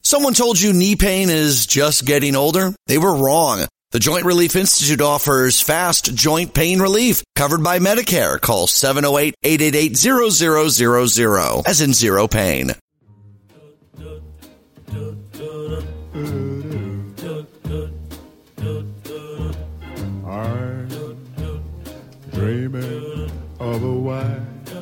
Someone told you knee pain is just getting older? They were wrong. The Joint Relief Institute offers fast joint pain relief covered by Medicare. Call 708-888-0000, as in zero pain. I'm dreaming of a white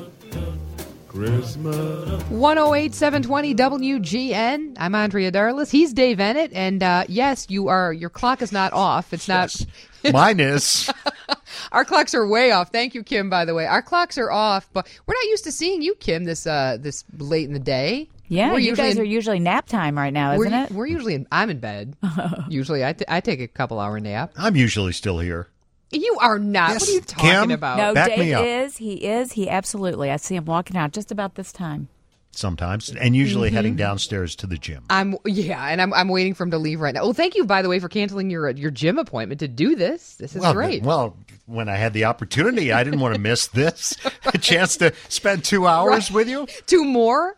Christmas. 108-720 WGN. I'm Andrea Darlis. He's Dave Ennett. And yes, your clock is not off. It's not. Mine is. Our clocks are way off. Thank you, Kim, by the way. Our clocks are off, but we're not used to seeing you, Kim, this late in the day. Yeah, you guys are usually nap time right now, isn't it? We're usually I'm in bed. Usually I take a couple-hour nap. I'm usually still here. You are not. Yes. What are you talking Kim? about? No, Back me Dave up. is. He absolutely. I see him walking out just about this time. Sometimes, and usually heading downstairs to the gym. I'm waiting for him to leave right now. Well, thank you, by the way, for canceling your gym appointment to do this. This is great. Well, when I had the opportunity, I didn't want to miss this. A chance to spend 2 hours with you. Two more.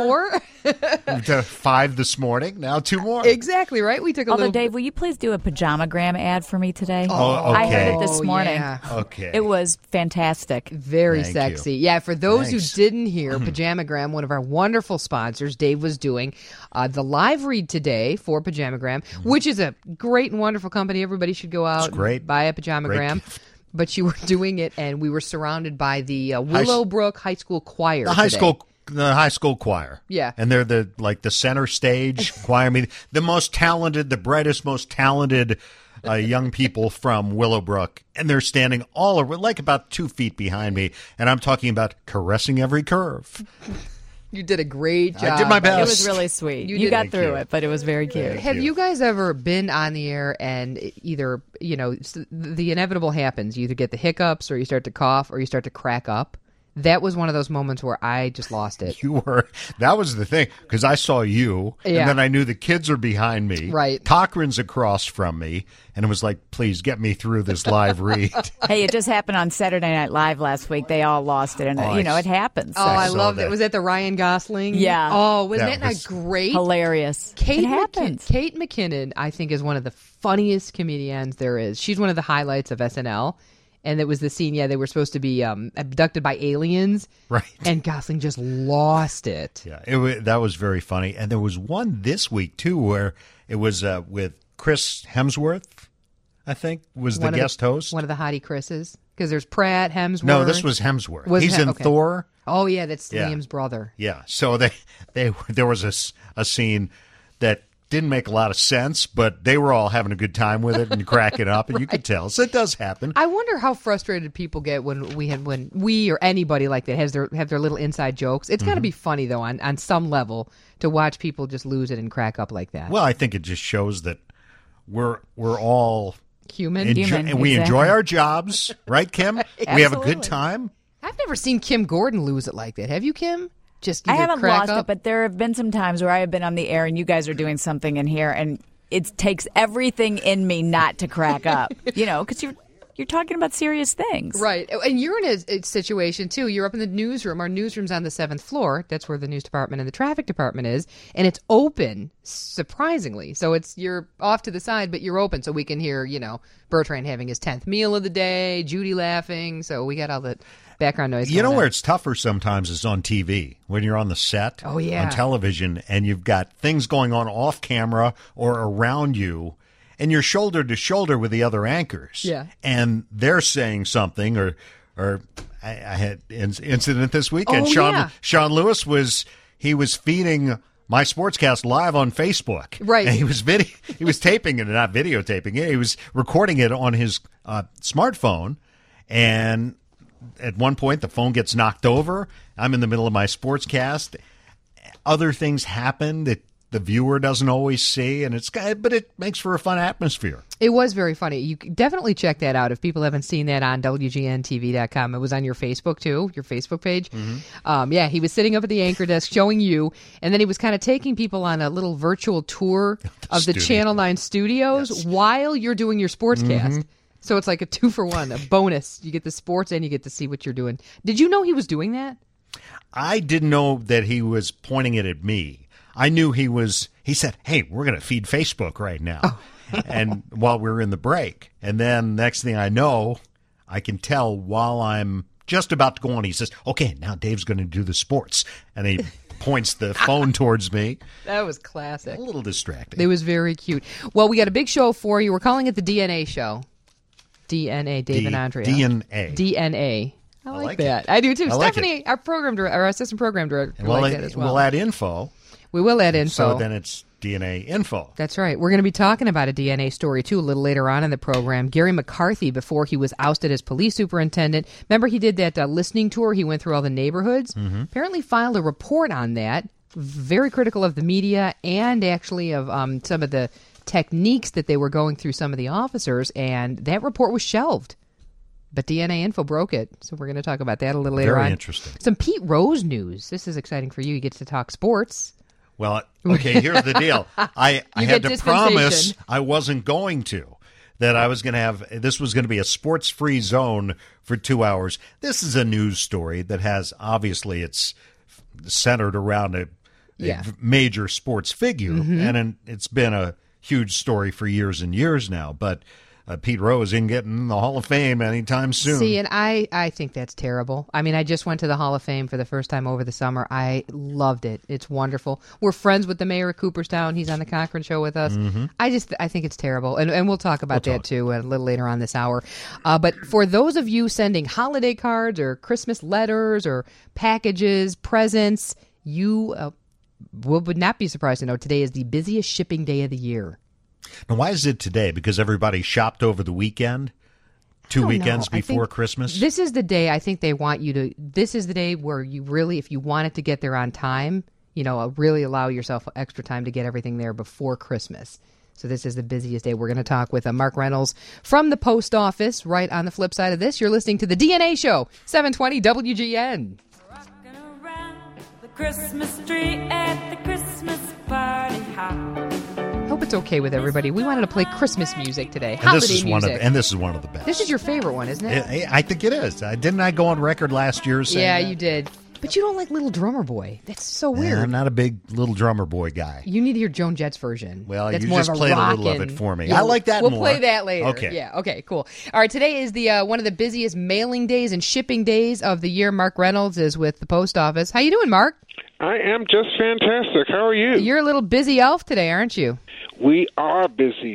To 5 this morning. Now 2 more. Exactly right. We took a Although, little. Dave, will you please do a pajamagram ad for me today? Oh, okay. I heard it this morning. Yeah. Okay. It was fantastic. Very Thank sexy. you. Yeah, for those Thanks. who didn't hear, Pajamagram, one of our wonderful sponsors, Dave was doing the live read today for Pajamagram, which is a great and wonderful company. Everybody should go out great. and buy a Pajamagram. Great. But you were doing it, and we were surrounded by the Willowbrook High School Choir. The high today. school choir. Yeah. And they're the center stage choir. I mean, the most talented, the brightest, most talented young people from Willowbrook. And they're standing all over, like about 2 feet behind me. And I'm talking about caressing every curve. You did a great job. I did my best. It was really sweet. You You did. got Thank through you. it, but it was very cute. Have you guys ever been on the air and either, the inevitable happens. You either get the hiccups or you start to cough or you start to crack up. That was one of those moments where I just lost it. That was the thing, because I saw you, Yeah. and then I knew the kids are behind me. Right. Cochran's across from me, and it was like, please get me through this live read. Hey, it just happened on Saturday Night Live last week. They all lost it, and it happens. Oh, I saw loved that. it. Was that the Ryan Gosling? Yeah. Oh, was That that was not great? Hilarious. Kate it happens. Kate McKinnon, I think, is one of the funniest comedians there is. She's one of the highlights of SNL. And it was the scene, they were supposed to be abducted by aliens. Right. And Gosling just lost it. Yeah, that was very funny. And there was one this week, too, where it was with Chris Hemsworth, I think, was the guest host. One of the hottie Chris's. Because there's Pratt, Hemsworth. No, this was Hemsworth. Was He's in okay. Thor. Oh, yeah, that's Yeah. Liam's brother. Yeah, so there was a scene that didn't make a lot of sense, but they were all having a good time with it and cracking up, and you could tell. So it does happen. I wonder how frustrated people get when we or anybody like that have their little inside jokes. It's got to be funny though on some level to watch people just lose it and crack up like that. Well, I think it just shows that we're all Human. and we exactly. enjoy our jobs, right, Kim? We have a good Absolutely. time. I've never seen Kim Gordon lose it like that. Have you, Kim? Just I either haven't crack lost up? it, but there have been some times where I have been on the air and you guys are doing something in here, and it takes everything in me not to crack up. Because you're talking about serious things. Right. And you're in a situation, too. You're up in the newsroom. Our newsroom's on the 7th floor. That's where the news department and the traffic department is. And it's open, surprisingly. So you're off to the side, but you're open. So we can hear, Bertrand having his 10th meal of the day, Judy laughing. So we got all that background noise. You know going where on. it's tougher sometimes is on TV, when you're on the set, Oh, yeah. on television, and you've got things going on off camera or around you, and you're shoulder to shoulder with the other anchors. Yeah. And they're saying something, or I had an incident this weekend. Oh, yeah. Sean Lewis was feeding my sportscast live on Facebook. Right. And he was taping it, not videotaping it. He was recording it on his smartphone, and at one point the phone gets knocked over. I'm in the middle of my sportscast. Other things happen that the viewer doesn't always see, but it makes for a fun atmosphere. It was very funny. You can definitely check that out if people haven't seen that on WGNTV.com. It was on your Facebook, too, your Facebook page. He was sitting up at the anchor desk showing you, and then he was kind of taking people on a little virtual tour of the studio. Channel 9 studios while you're doing your sportscast. So it's like a 2-for-1, a bonus. You get the sports and you get to see what you're doing. Did you know he was doing that? I didn't know that he was pointing it at me. I knew he said, hey, we're going to feed Facebook right now. Oh. And while we were in the break. And then next thing I know, I can tell while I'm just about to go on, he says, okay, now Dave's going to do the sports. And he points the phone towards me. That was classic. A little distracting. It was very cute. Well, we got a big show for you. We're calling it the DNA show. DNA, Dave and Andrea. DNA. DNA. I like that. it. I do too. I like Stephanie, our program director, our assistant program director, likes that as well. We'll add info. We will add info. So then it's DNA info. That's right. We're going to be talking about a DNA story, too, a little later on in the program. Gary McCarthy, before he was ousted as police superintendent, remember he did that listening tour? He went through all the neighborhoods. Mm-hmm. Apparently filed a report on that, very critical of the media and actually of some of the techniques that they were going through some of the officers, and that report was shelved. But DNA Info broke it, so we're going to talk about that a little later on. Very interesting. Some Pete Rose news. This is exciting for you. You get to talk sports. Well, okay, here's the deal. I had to promise dispensation. I wasn't going to, that I was going to have, this was going to be a sports-free zone for 2 hours. This is a news story that has, obviously, it's centered around a major sports figure, and it's been a huge story for years and years now, but Pete Rose isn't getting in the Hall of Fame anytime soon. See, and I think that's terrible. I mean, I just went to the Hall of Fame for the first time over the summer. I loved it. It's wonderful. We're friends with the mayor of Cooperstown. He's on the Cochran Show with us. I think it's terrible. And we'll talk about that, too, a little later on this hour. But for those of you sending holiday cards or Christmas letters or packages, presents, you would not be surprised to know today is the busiest shipping day of the year. Now, why is it today? Because everybody shopped over the weekend? 2 weekends before Christmas? This is the day I think they want you to, this is the day where you really, if you wanted to get there on time, really allow yourself extra time to get everything there before Christmas. So this is the busiest day. We're going to talk with Mark Reynolds from the post office. Right on the flip side of this, you're listening to the DNA Show, 720 WGN. Rocking around the Christmas tree at the Christmas party hop. Hope it's okay with everybody. We wanted to play Christmas music today. And Holiday this is music. this is one of the best. This is your favorite one, isn't it? I think it is. Didn't I go on record last year saying Yeah, that? you did. But you don't like Little Drummer Boy. That's so weird. I'm not a big Little Drummer Boy guy. You need to hear Joan Jett's version. Well, That's you more just of a played a little of rockin'. it for me. Yeah, I like that we'll more. play that later. Okay. Yeah, okay, cool. All right, today is the one of the busiest mailing days and shipping days of the year. Mark Reynolds is with the post office. How you doing, Mark? I am just fantastic. How are you? You're a little busy elf today, aren't you? We are busy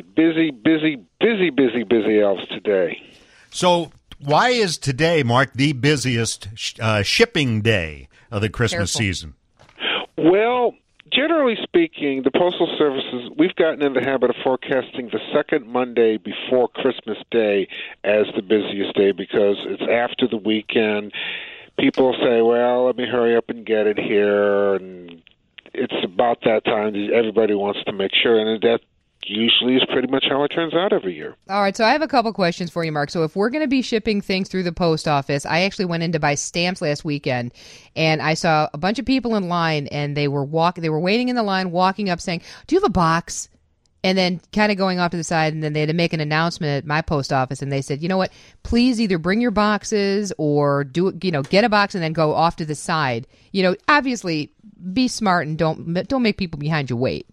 elves today. So why is today, Mark, the busiest shipping day of the Christmas Careful. season? Well, generally speaking, the Postal Services, we've gotten in the habit of forecasting the second Monday before Christmas Day as the busiest day because it's after the weekend. People say, well, let me hurry up and get it here, and it's about that time that everybody wants to make sure, and that usually is pretty much how it turns out every year. All right, so I have a couple questions for you, Mark. So if we're going to be shipping things through the post office, I actually went in to buy stamps last weekend, and I saw a bunch of people in line, and they were waiting in the line, walking up saying, do you have a box? And then kind of going off to the side, and then they had to make an announcement at my post office, and they said, you know what, please either bring your boxes or get a box and then go off to the side. Obviously, be smart and don't make people behind you wait.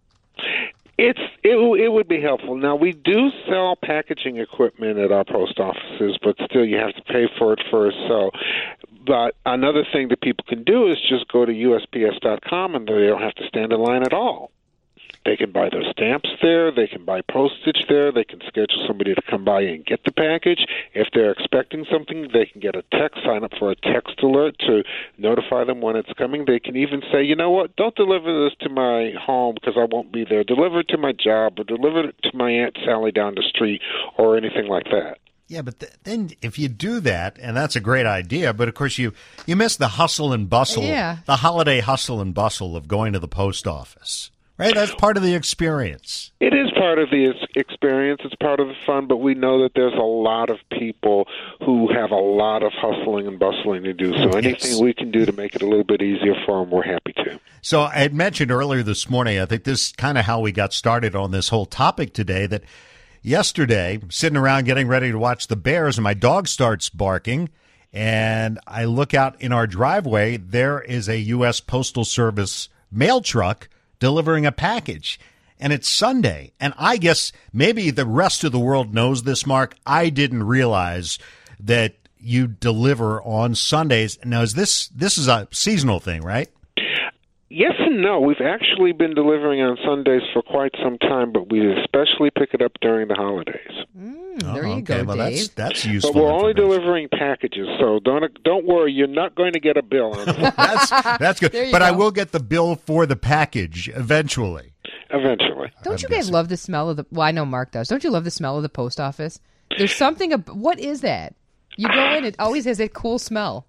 It would be helpful. Now, we do sell packaging equipment at our post offices, but still you have to pay for it first. But another thing that people can do is just go to USPS.com, and they don't have to stand in line at all. They can buy their stamps there. They can buy postage there. They can schedule somebody to come by and get the package. If they're expecting something, they can get a text, sign up for a text alert to notify them when it's coming. They can even say, you know what, don't deliver this to my home because I won't be there. Deliver it to my job or deliver it to my Aunt Sally down the street or anything like that. Yeah, but then if you do that, and that's a great idea, but of course you miss the hustle and bustle, the holiday hustle and bustle of going to the post office. Right, that's part of the experience. It is part of the experience. It's part of the fun, but we know that there's a lot of people who have a lot of hustling and bustling to do. So anything we can do to make it a little bit easier for them, we're happy to. So I had mentioned earlier this morning, I think this is kind of how we got started on this whole topic today, that yesterday, sitting around getting ready to watch the Bears, and my dog starts barking, and I look out in our driveway, there is a U.S. Postal Service mail truck delivering a package. And it's Sunday. And I guess maybe the rest of the world knows this, Mark. I didn't realize that you deliver on Sundays. Now, this is a seasonal thing, right? Yes and no. We've actually been delivering on Sundays for quite some time, but we especially pick it up during the holidays. There you go, well, Dave. that's useful. But we're only information. delivering packages, so don't worry. You're not going to get a bill on it. That's good. There you But I go. will get the bill for the package eventually. Eventually. Don't you guys love the smell of the? Well, I know Mark does. Don't you love the smell of the post office? There's something. What is that? You go in, it always has that cool smell.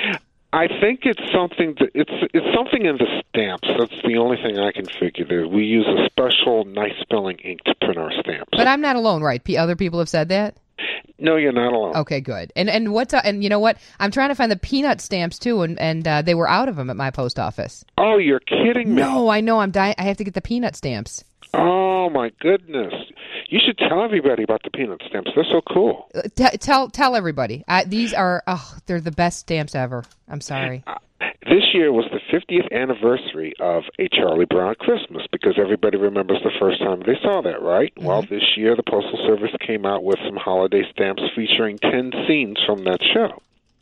I think it's something that it's something in the stamps. That's the only thing I can figure. That we use a special, nice smelling ink to print our stamps. But I'm not alone, right? Other people have said that. No, you're not alone. Okay, good. And what's and you know what? I'm trying to find the peanut stamps too, and they were out of them at my post office. Oh, you're kidding me! No, I know. I'm dying. I have to get the peanut stamps. Oh my goodness! You should tell everybody about the peanut stamps. They're so cool. Tell everybody. These are they're the best stamps ever. I'm sorry. This year was the 50th anniversary of A Charlie Brown Christmas, because everybody remembers the first time they saw that, right? Mm-hmm. Well, this year the Postal Service came out with some holiday stamps featuring 10 scenes from that show.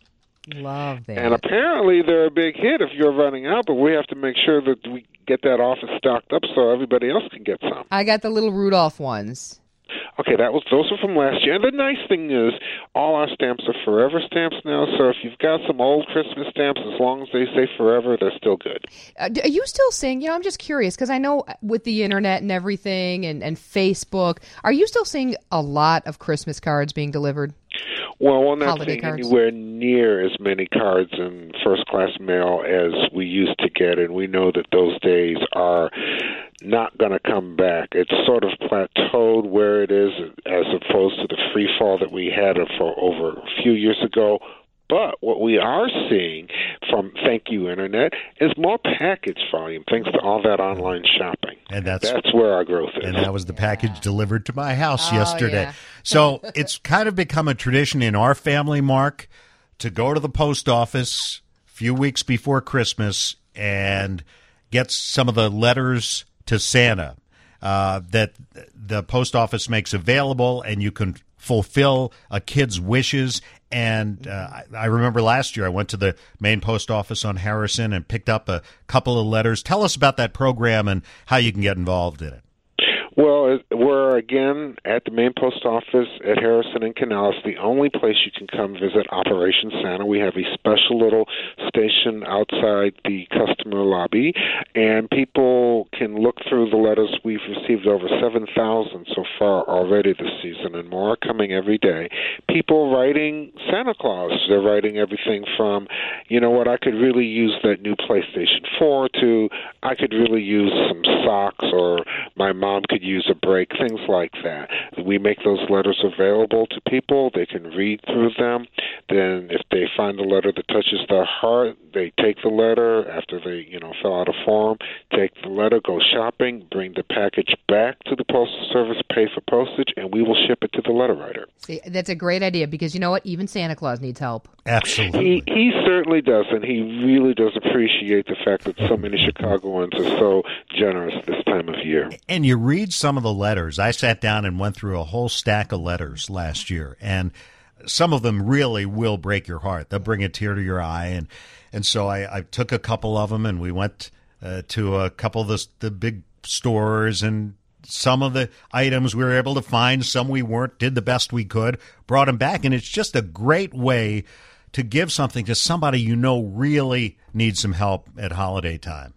Love that. And apparently they're a big hit if you're running out, but we have to make sure that we get that office stocked up so everybody else can get some. I got the little Rudolph ones. Okay, those are from last year. And the nice thing is, all our stamps are forever stamps now. So if you've got some old Christmas stamps, as long as they say forever, they're still good. Are you still seeing? I'm just curious because I know with the internet and everything and Facebook, are you still seeing a lot of Christmas cards being delivered? Well, we're not Holiday seeing cards. anywhere near as many cards in first-class mail as we used to get, and we know that those days are not going to come back. It's sort of plateaued where it is as opposed to the free fall that we had for over a few years ago. But what we are seeing from Thank You Internet is more package volume thanks to all that online shopping. And that's where our growth is. And that was the package delivered to my house yesterday. Yeah. So it's kind of become a tradition in our family, Mark, to go to the post office a few weeks before Christmas and get some of the letters to Santa that the post office makes available, and you can fulfill a kid's wishes. And I remember last year I went to the main post office on Harrison and picked up a couple of letters. Tell us about that program and how you can get involved in it. Well, we're, again, at the main post office at Harrison and Canal. It's the only place you can come visit Operation Santa. We have a special little station outside the customer lobby, and people can look through the letters. We've received over 7,000 so far already this season, and more are coming every day. People writing Santa Claus. They're writing everything from, you know what, I could really use that new PlayStation 4 to I could really use some socks, or my mom could use a break, things like that. We make those letters available to people. They can read through them. Then if they find a letter that touches their heart, they take the letter after they, fill out a form, take the letter, go shopping, bring the package back to the Postal Service, pay for postage, and we will ship it to the letter writer. See, that's a great idea because you know what? Even Santa Claus needs help. Absolutely. He certainly does, and he really does appreciate the fact that so many Chicagoans are so generous this time of year. And you read some of the letters. I sat down and went through a whole stack of letters last year, and some of them really will break your heart. They'll bring a tear to your eye. And so I took a couple of them, and we went to a couple of the big stores, and some of the items we were able to find, some we weren't, did the best we could, brought them back. And it's just a great way to give something to somebody you know really needs some help at holiday time.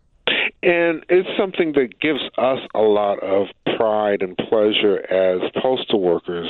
And it's something that gives us a lot of pride and pleasure as postal workers.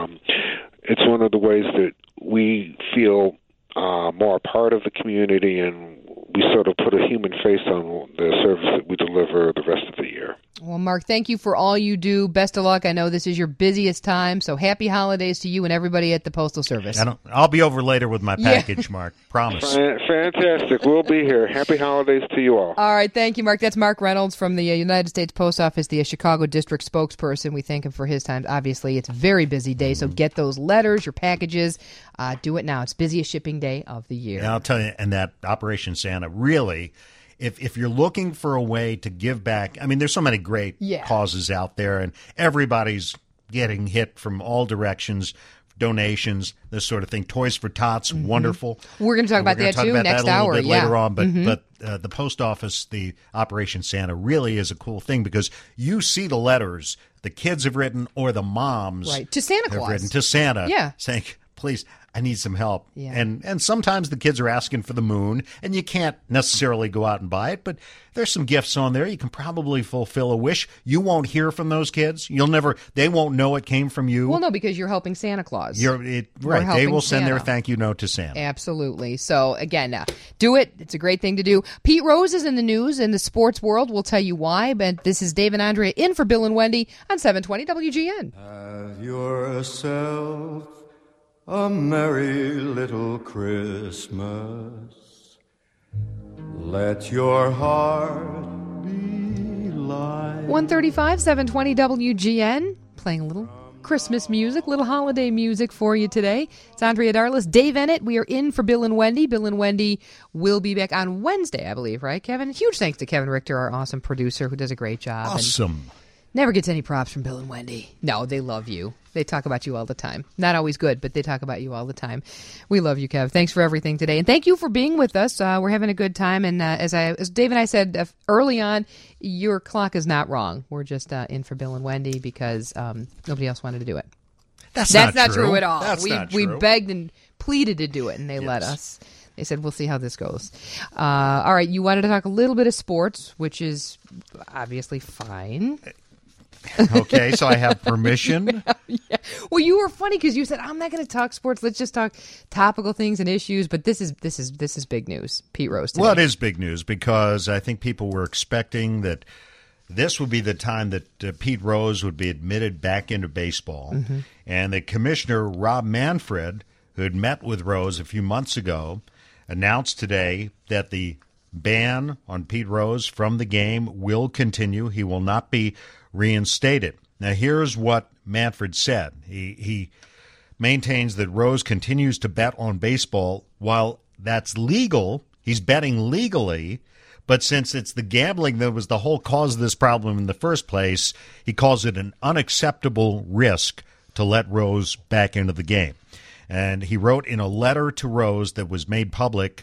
It's one of the ways that we feel more a part of the community, and we sort of put a human face on the service that we deliver the rest of the year. Well, Mark, thank you for all you do. Best of luck. I know this is your busiest time, so happy holidays to you and everybody at the Postal Service. I'll be over later with my package, Mark. Promise. Fantastic. We'll be here. Happy holidays to you all. All right. Thank you, Mark. That's Mark Reynolds from the United States Post Office, the Chicago District spokesperson. We thank him for his time. Obviously, it's a very busy day, so get those letters, your packages. Do it now. It's busiest shipping day of the year. And I'll tell you, and that Operation Santa really if you're looking for a way to give back, I mean, there's so many great causes out there, and everybody's getting hit from all directions. Donations, this sort of thing. Toys for Tots, wonderful. We're going to talk about that too next hour. Later on, but the post office, the Operation Santa, really is a cool thing because you see the letters the kids have written or the moms to Santa Claus have written to Santa, saying, "Please, I need some help." Yeah. And sometimes the kids are asking for the moon, and you can't necessarily go out and buy it, but there's some gifts on there. You can probably fulfill a wish. You won't hear from those kids. They won't know it came from you. Well, no, because you're helping Santa Claus. Right. They will send their thank you note to Santa. Absolutely. So, again, do it. It's a great thing to do. Pete Rose is in the news in the sports world. We'll tell you why. But this is Dave and Andrea in for Bill and Wendy on 720 WGN. Have yourself a merry little Christmas. Let your heart be light. 135, 720 WGN. Playing a little Christmas music, little holiday music for you today. It's Andrea Darlis, Dave Ennett. We are in for Bill and Wendy. Bill and Wendy will be back on Wednesday, I believe, right, Kevin? Huge thanks to Kevin Richter, our awesome producer, who does a great job. Awesome. Never gets any props from Bill and Wendy. No, they love you. They talk about you all the time. Not always good, but they talk about you all the time. We love you, Kev. Thanks for everything today. And thank you for being with us. We're having a good time. And as Dave and I said early on, your clock is not wrong. We're just in for Bill and Wendy because nobody else wanted to do it. That's not true at all. That's not we true. begged and pleaded to do it, and they let us. They said, we'll see how this goes. All right, you wanted to talk a little bit of sports, which is obviously fine. Okay, so I have permission. Yeah. Well, you were funny because you said, I'm not going to talk sports. Let's just talk topical things and issues. But this is big news. Pete Rose today. Well, it is big news because I think people were expecting that this would be the time that Pete Rose would be admitted back into baseball. Mm-hmm. And that Commissioner Rob Manfred, who had met with Rose a few months ago, announced today that the ban on Pete Rose from the game will continue. He will not be reinstated. Now, here's what Manfred said. He maintains that Rose continues to bet on baseball while that's legal. He's betting legally, but since it's the gambling that was the whole cause of this problem in the first place, he calls it an unacceptable risk to let Rose back into the game. And he wrote in a letter to Rose that was made public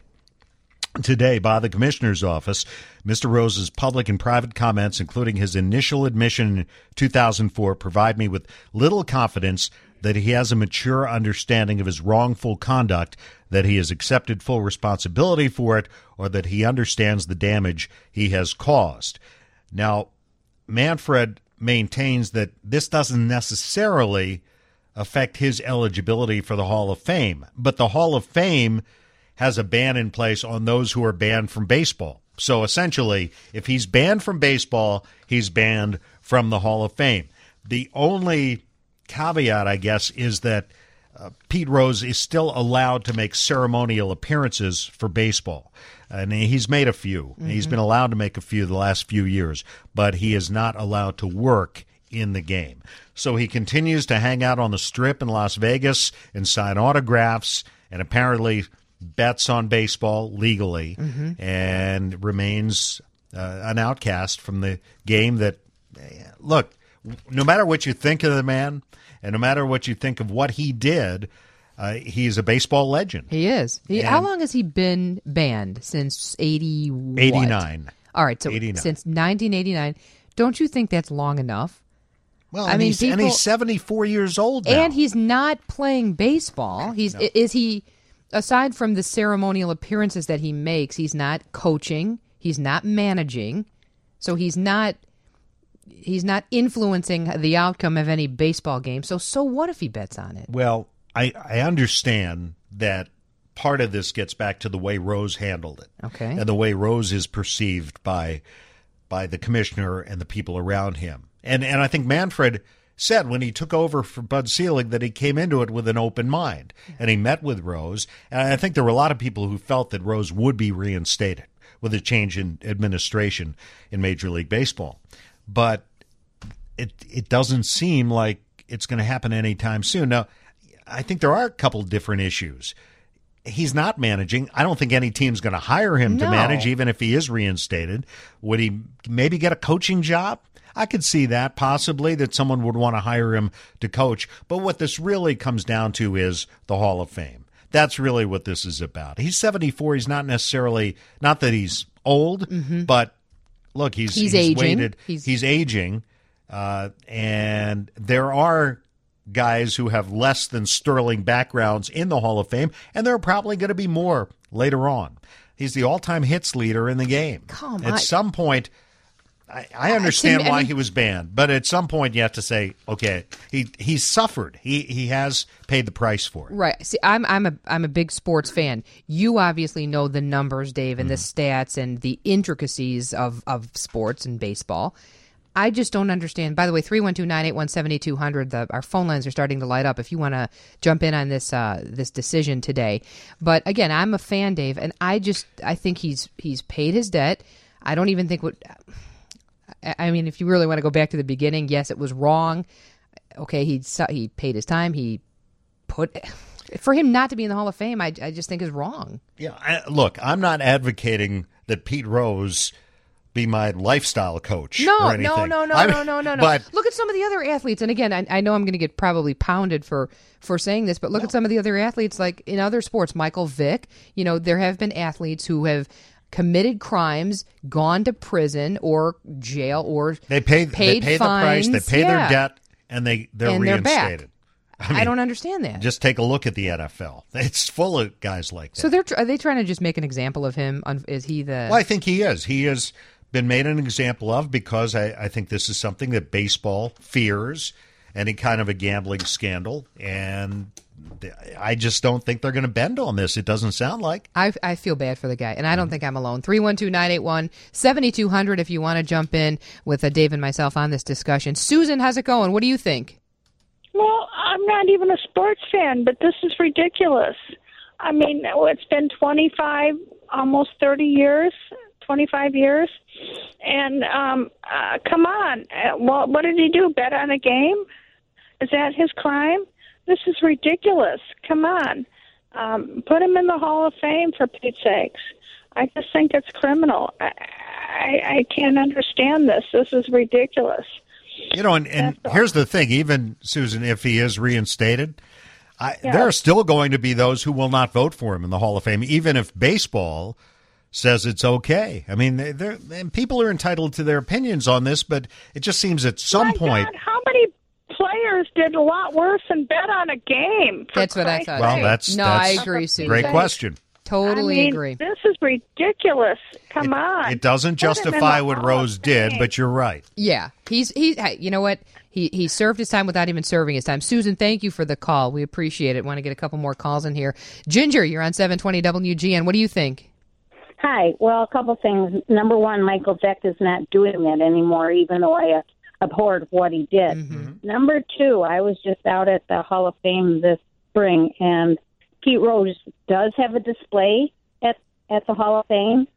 today by the commissioner's office, Mr. Rose's public and private comments, including his initial admission in 2004, provide me with little confidence that he has a mature understanding of his wrongful conduct, that he has accepted full responsibility for it, or that he understands the damage he has caused. Now, Manfred maintains that this doesn't necessarily affect his eligibility for the Hall of Fame, but the Hall of Fame has a ban in place on those who are banned from baseball. So essentially, if he's banned from baseball, he's banned from the Hall of Fame. The only caveat, I guess, is that Pete Rose is still allowed to make ceremonial appearances for baseball. And he's made a few. Mm-hmm. He's been allowed to make a few the last few years, but he is not allowed to work in the game. So he continues to hang out on the Strip in Las Vegas and sign autographs and apparently bets on baseball legally, and remains an outcast from the game that, look, no matter what you think of the man and no matter what you think of what he did, he's a baseball legend. He is. How long has he been banned? Since 89. All right, so 89. Since 1989. Don't you think that's long enough? Well, and he's 74 years old now. And he's not playing baseball. Is he... Aside from the ceremonial appearances that he makes, he's not coaching, he's not managing, so he's not influencing the outcome of any baseball game. So what if he bets on it? Well, I understand that part of this gets back to the way Rose handled it. Okay. And the way Rose is perceived by the commissioner and the people around him. And I think Manfred said when he took over for Bud Selig that he came into it with an open mind, and he met with Rose. And I think there were a lot of people who felt that Rose would be reinstated with a change in administration in Major League Baseball. But it doesn't seem like it's going to happen anytime soon. Now, I think there are a couple different issues. he's not managing. I don't think any team's going to hire him to No. manage, even if he is reinstated. Would he maybe get a coaching job? I could see that possibly, that someone would want to hire him to coach. But what this really comes down to is the Hall of Fame. That's really what this is about. He's 74. He's not necessarily, not that he's old, but look, he's aging. waited. He's aging. And there are guys who have less than sterling backgrounds in the Hall of Fame, and there are probably going to be more later on. He's the all-time hits leader in the game. Come At on. some point, I understand Tim, why he was banned, but at some point you have to say, okay, he's suffered. He has paid the price for it. Right. See, I'm a big sports fan. You obviously know the numbers, Dave, and the stats and the intricacies of sports and baseball. I just don't understand. By the way, 312-981-7200, our phone lines are starting to light up if you want to jump in on this this decision today. But again, I'm a fan, Dave, and I think he's paid his debt. I don't even think I mean, if you really want to go back to the beginning, yes, it was wrong. Okay, he paid his time. For him not to be in the Hall of Fame, I just think is wrong. Yeah, look, I'm not advocating that Pete Rose be my lifestyle coach. No. or anything. No. But Look at some of the other athletes, and again, I know I'm going to get probably pounded for saying this, but look at some of the other athletes, like in other sports, Michael Vick. You know, there have been athletes who have committed crimes, gone to prison or jail, or they pay paid the fines, price, they pay yeah. their debt, and they're And they're back. reinstated. I don't understand that. Just take a look at the NFL. It's full of guys like that. So are they trying to just make an example of him? Is he the? Well, I think he is. He has been made an example of because I think this is something that baseball fears, any kind of a gambling scandal, and I just don't think they're going to bend on this. It doesn't sound like. I feel bad for the guy, and I don't think I'm alone. 312-981-7200 if you want to jump in with Dave and myself on this discussion. Susan, how's it going? What do you think? Well, I'm not even a sports fan, but this is ridiculous. I mean, it's been 25, almost 30 years, 25 years. And come on. What did he do? Bet on a game? Is that his crime? This is ridiculous. Come on. Put him in the Hall of Fame, for Pete's sakes. I just think it's criminal. I can't understand this. This is ridiculous. You know, and here's the thing, even, Susan, if he is reinstated, there are still going to be those who will not vote for him in the Hall of Fame, even if baseball says it's okay. I mean, and people are entitled to their opinions on this, but it just seems at some point. God, how many players did a lot worse than bet on a game? That's what I thought. Well, that's I agree, Susan. Great question. Totally agree. This is ridiculous. Come on. It doesn't justify what Rose did, but you're right. Yeah. Hey, you know what? He served his time without even serving his time. Susan, thank you for the call. We appreciate it. Want to get a couple more calls in here. Ginger, you're on 720 WGN. What do you think? Hi. Well, a couple things. Number one, Michael Vick is not doing that anymore, even though I abhorred what he did. Mm-hmm. Number two, I was just out at the Hall of Fame this spring, and Pete Rose does have a display at the Hall of Fame.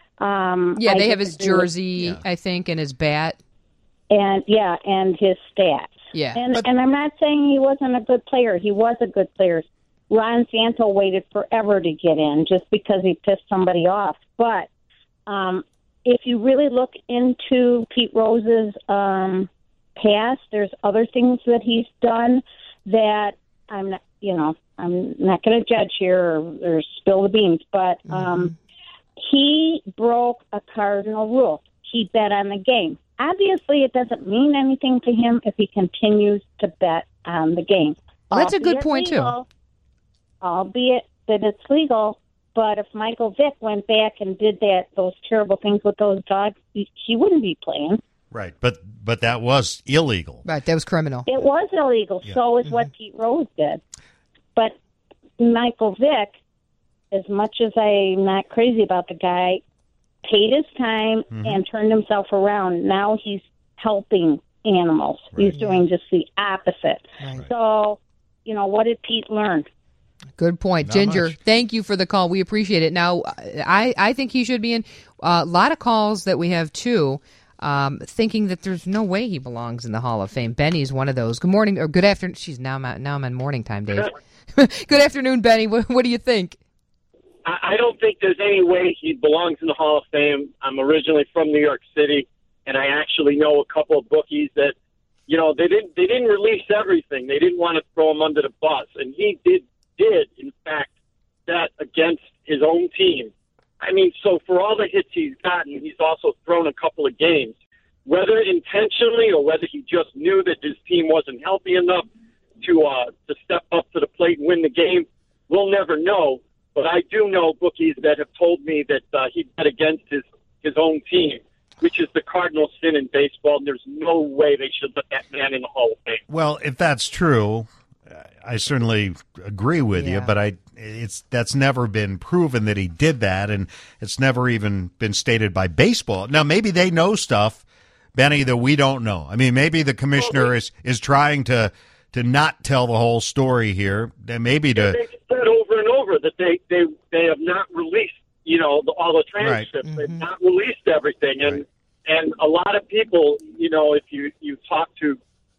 They have his jersey, I think, and his bat. And his stats. Yeah. And I'm not saying he wasn't a good player. He was a good player. Ron Santo waited forever to get in just because he pissed somebody off. But if you really look into Pete Rose's past, there's other things that he's done that I'm not going to judge here or spill the beans, but he broke a cardinal rule. He bet on the game. Obviously, it doesn't mean anything to him if he continues to bet on the game. Well, that's a good point, too. Albeit that it's legal, but if Michael Vick went back and did those terrible things with those dogs, he wouldn't be playing. Right, but that was illegal. Right, that was criminal. It was illegal. Yeah. So is what Pete Rose did. But Michael Vick, as much as I'm not crazy about the guy, paid his time and turned himself around. Now he's helping animals. Right. He's doing just the opposite. Right. So, what did Pete learn? Good point. Not Ginger, much. thank you for the call. We appreciate it. Now, I think he should be in a lot of calls that we have, too, thinking that there's no way he belongs in the Hall of Fame. Benny's one of those. Good morning, or good afternoon. Now I'm on morning time, Dave. Good afternoon, Benny. What do you think? I don't think there's any way he belongs in the Hall of Fame. I'm originally from New York City, and I actually know a couple of bookies that, you know, they didn't release everything. They didn't want to throw him under the bus, and he did in fact that against his own team. I mean, so for all the hits he's gotten, he's also thrown a couple of games, whether intentionally or whether he just knew that his team wasn't healthy enough to step up to the plate and win the game. We'll never know, but I do know bookies that have told me that he bet against his own team, which is the cardinal sin in baseball, and there's no way they should let that man in the Hall of Fame. Well, if that's true, I certainly agree with you, but that's never been proven that he did that, and it's never even been stated by baseball. Now, maybe they know stuff, Benny, that we don't know. I mean, maybe the commissioner is trying to not tell the whole story here. Maybe to they've said over and over that they have not released, you know, all the transcripts. Right. Mm-hmm. They've not released everything, and a lot of people, you know, if you talk to,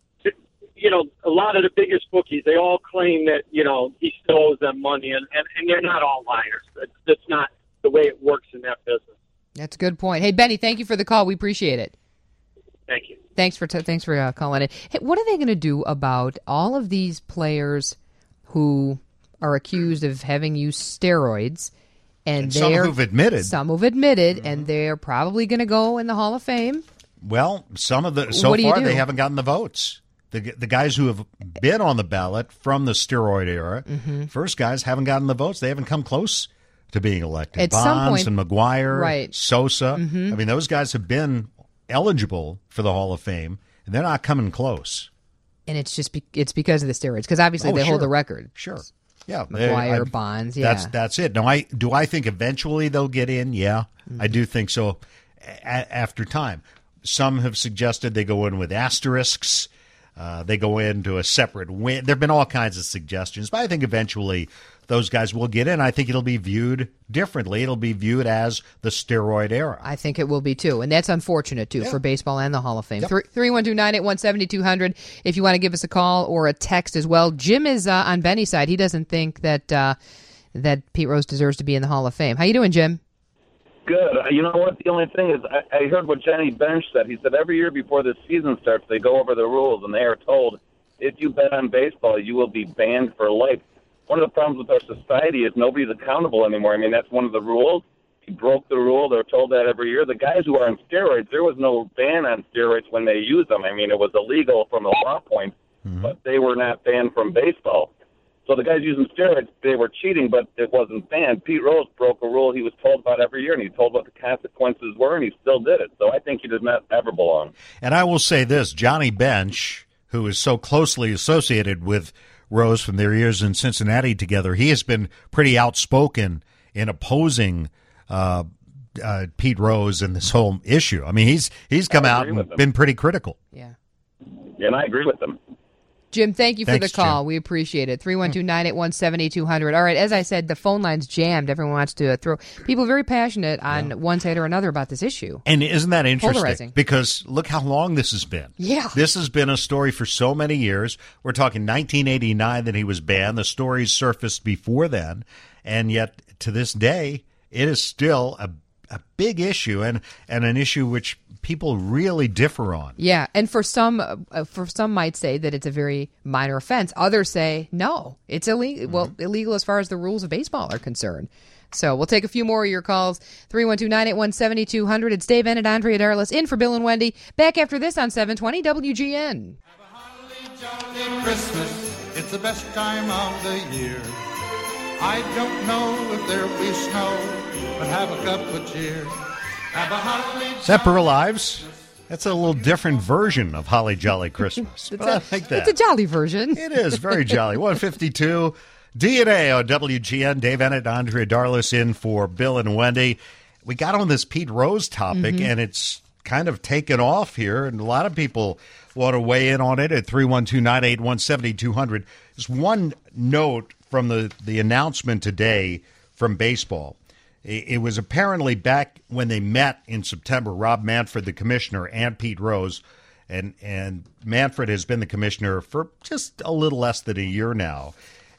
you know, a lot of the biggest bookies, they all claim that, you know, he still owes them money, and they're not all liars. That's not the way it works in that business. That's a good point. Hey, Benny, thank you for the call. We appreciate it. Thank you. Thanks for calling in. Hey, what are they going to do about all of these players who are accused of having used steroids? And some who've admitted. Some who've admitted, and they're probably going to go in the Hall of Fame. Well, some of the so far they haven't gotten the votes. The guys who have been on the ballot from the steroid era, first guys haven't gotten the votes. They haven't come close to being elected. At Bonds some point, and McGuire, right. Sosa. I mean, those guys have been eligible for the Hall of Fame, and they're not coming close. And it's just it's because of the steroids, because obviously they hold the record. Sure. Yeah, McGuire, Bonds. Yeah, that's it. Now, do I think eventually they'll get in? Yeah, I do think so. After time, some have suggested they go in with asterisks. They go into a separate win. There have been all kinds of suggestions, but I think eventually those guys will get in. I think it'll be viewed differently. It'll be viewed as the steroid era. I think it will be, too. And that's unfortunate, too, for baseball and the Hall of Fame. Yep. 312-981-7200 if you want to give us a call or a text as well. Jim is on Benny's side. He doesn't think that Pete Rose deserves to be in the Hall of Fame. How you doing, Jim? Good. You know what? The only thing is, I heard what Johnny Bench said. He said every year before the season starts, they go over the rules, and they are told, if you bet on baseball, you will be banned for life. One of the problems with our society is nobody's accountable anymore. I mean, that's one of the rules. He broke the rule. They're told that every year. The guys who are on steroids, there was no ban on steroids when they used them. I mean, it was illegal from a law point, but they were not banned from baseball. So the guys using steroids, they were cheating, but it wasn't banned. Pete Rose broke a rule he was told about every year, and he told what the consequences were, and he still did it. So I think he does not ever belong. And I will say this, Johnny Bench, who is so closely associated with Rose from their years in Cincinnati together, he has been pretty outspoken in opposing Pete Rose and this whole issue. I mean, he's come out and been pretty critical. Yeah. And I agree with him. Jim, thank you for the call. Jim. We appreciate it. 312-981-7200. All right, as I said, the phone line's jammed. Everyone wants to throw. People are very passionate on one side or another about this issue. And isn't that interesting? Polarizing. Because look how long this has been. Yeah. This has been a story for so many years. We're talking 1989 that he was banned. The stories surfaced before then. And yet, to this day, it is still a big issue and an issue which people really differ on. Yeah, and for some might say that it's a very minor offense. Others say no, it's illegal. Well, illegal as far as the rules of baseball are concerned. So we'll take a few more of your calls. 312-981-7200. It's Dave and Andrea Darlis in for Bill and Wendy. Back after this on 720 WGN. Have a holly jolly Christmas. It's the best time of the year. I don't know if there'll be snow, but have a cup of cheer. Have a holly jolly. Is that Burl Ives? That's a little different version of Holly Jolly Christmas. But I like that. It's a jolly version. It is very jolly. 152 DNA on WGN. Dave Ennett, Andrea Darlis in for Bill and Wendy. We got on this Pete Rose topic, and it's kind of taken off here, and a lot of people want to weigh in on it at 312-981-7200. There's one note from the announcement today from baseball. It was apparently back when they met in September, Rob Manfred, the commissioner, and Pete Rose, and Manfred has been the commissioner for just a little less than a year now.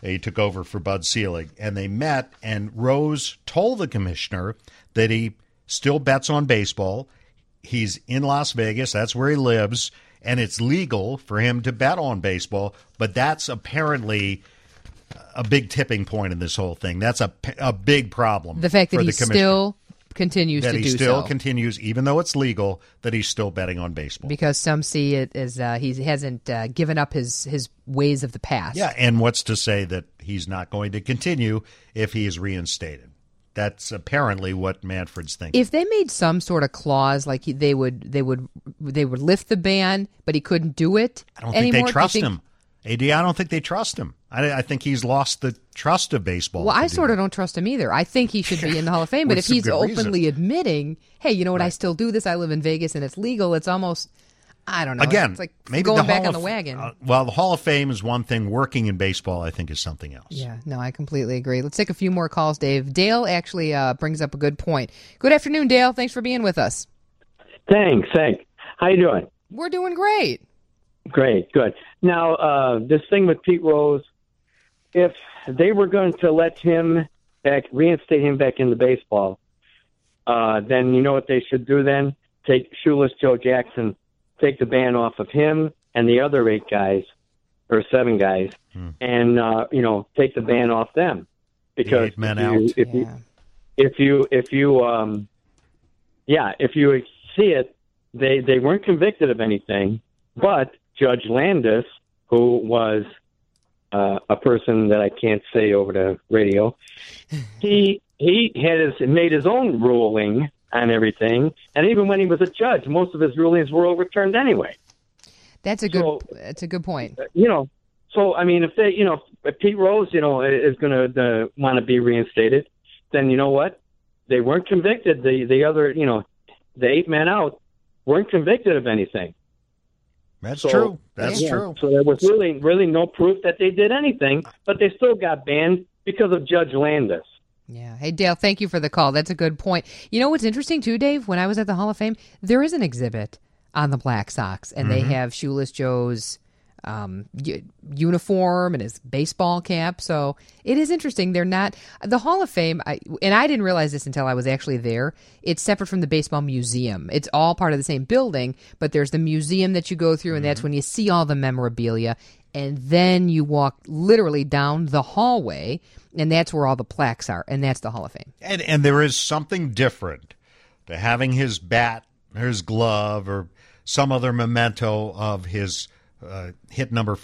He took over for Bud Selig, and they met, and Rose told the commissioner that he still bets on baseball. He's in Las Vegas. That's where he lives, and it's legal for him to bet on baseball, but that's apparently a big tipping point in this whole thing. That's a big problem. The fact that for he the commissioner. still continues that to he do still so. continues, even though it's legal, that he's still betting on baseball. Because some see it as he hasn't given up his ways of the past. Yeah, and what's to say that he's not going to continue if he is reinstated? That's apparently what Manfred's thinking. If they made some sort of clause like they would lift the ban, but he couldn't do it I don't think anymore, they trust him. AD, I don't think they trust him. I think he's lost the trust of baseball. Well, I sort of don't trust him either. I think he should be in the Hall of Fame, but if he's openly admitting, hey, you know what, I still do this, I live in Vegas and it's legal, it's almost, I don't know. Again, it's like maybe going the back Hall on the of- wagon. Well, the Hall of Fame is one thing. Working in baseball, I think, is something else. Yeah, no, I completely agree. Let's take a few more calls, Dave. Dale actually brings up a good point. Good afternoon, Dale. Thanks for being with us. Thanks. How you doing? We're doing great. Great, good. Now, this thing with Pete Rose, if they were going to let him reinstate him back into baseball, then you know what they should do then? Take Shoeless Joe Jackson, take the ban off of him and the other 8 guys, or 7 guys, and, take the ban off them. Because The 8 men out. if you see it, they weren't convicted of anything, but Judge Landis, who was a person that I can't say over the radio, he made his own ruling on everything, and even when he was a judge, most of his rulings were overturned anyway. That's a good point. So I mean, if Pete Rose, is going to want to be reinstated, then you know what? They weren't convicted. The other, the 8 men out weren't convicted of anything. That's true. That's true. So there was really no proof that they did anything, but they still got banned because of Judge Landis. Yeah. Hey, Dale, thank you for the call. That's a good point. You know what's interesting, too, Dave? When I was at the Hall of Fame, there is an exhibit on the Black Sox, and they have Shoeless Joe's uniform and his baseball cap. So it is interesting. They're not the Hall of Fame. And I didn't realize this until I was actually there. It's separate from the baseball museum. It's all part of the same building, but there's the museum that you go through, and that's when you see all the memorabilia. And then you walk literally down the hallway, and that's where all the plaques are, and that's the Hall of Fame. And there is something different to having his bat or his glove or some other memento of his hit number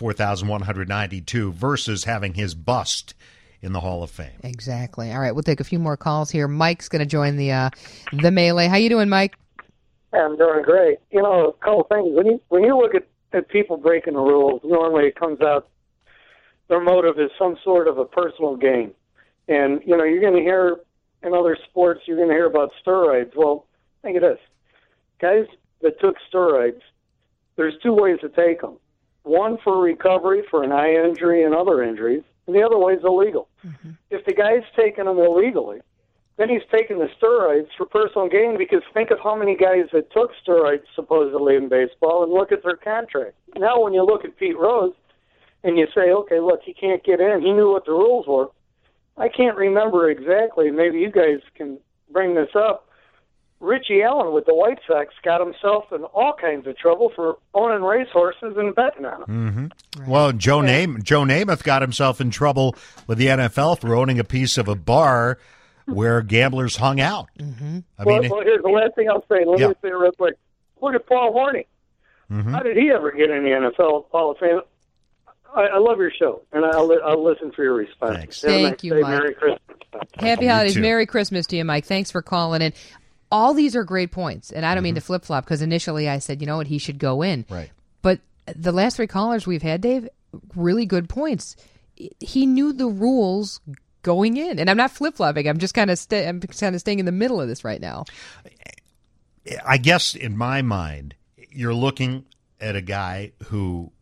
4,192 versus having his bust in the Hall of Fame. Exactly. All right, we'll take a few more calls here. Mike's going to join the melee. How you doing, Mike? I'm doing great. A couple things. When you look at people breaking the rules, normally it comes out their motive is some sort of a personal gain. And, you're going to hear in other sports, you're going to hear about steroids. Well, think of this. Guys that took steroids, there's 2 ways to take them. One for recovery for an eye injury and other injuries, and the other way is illegal. If the guy's taking them illegally, then he's taking the steroids for personal gain, because think of how many guys that took steroids supposedly in baseball and look at their contract. Now when you look at Pete Rose and you say, okay, look, he can't get in. He knew what the rules were. I can't remember exactly. Maybe you guys can bring this up. Richie Allen with the White Sox got himself in all kinds of trouble for owning racehorses and betting on them. Right. Well, Joe Namath got himself in trouble with the NFL for owning a piece of a bar where gamblers hung out. Well, here's the last thing I'll say. Let me say real quick. Look at Paul Horney. How did he ever get in the NFL Hall of Fame? I love your show, and I'll listen for your response. Thanks. Thank you, Mike. Merry Christmas. Happy holidays. Merry Christmas to you, Mike. Thanks for calling in. All these are great points, and I don't mean to flip-flop, because initially I said, you know what, he should go in. Right. But the last 3 callers we've had, Dave, really good points. He knew the rules going in, and I'm not flip-flopping. I'm just kind of staying in the middle of this right now. I guess in my mind, you're looking at a guy who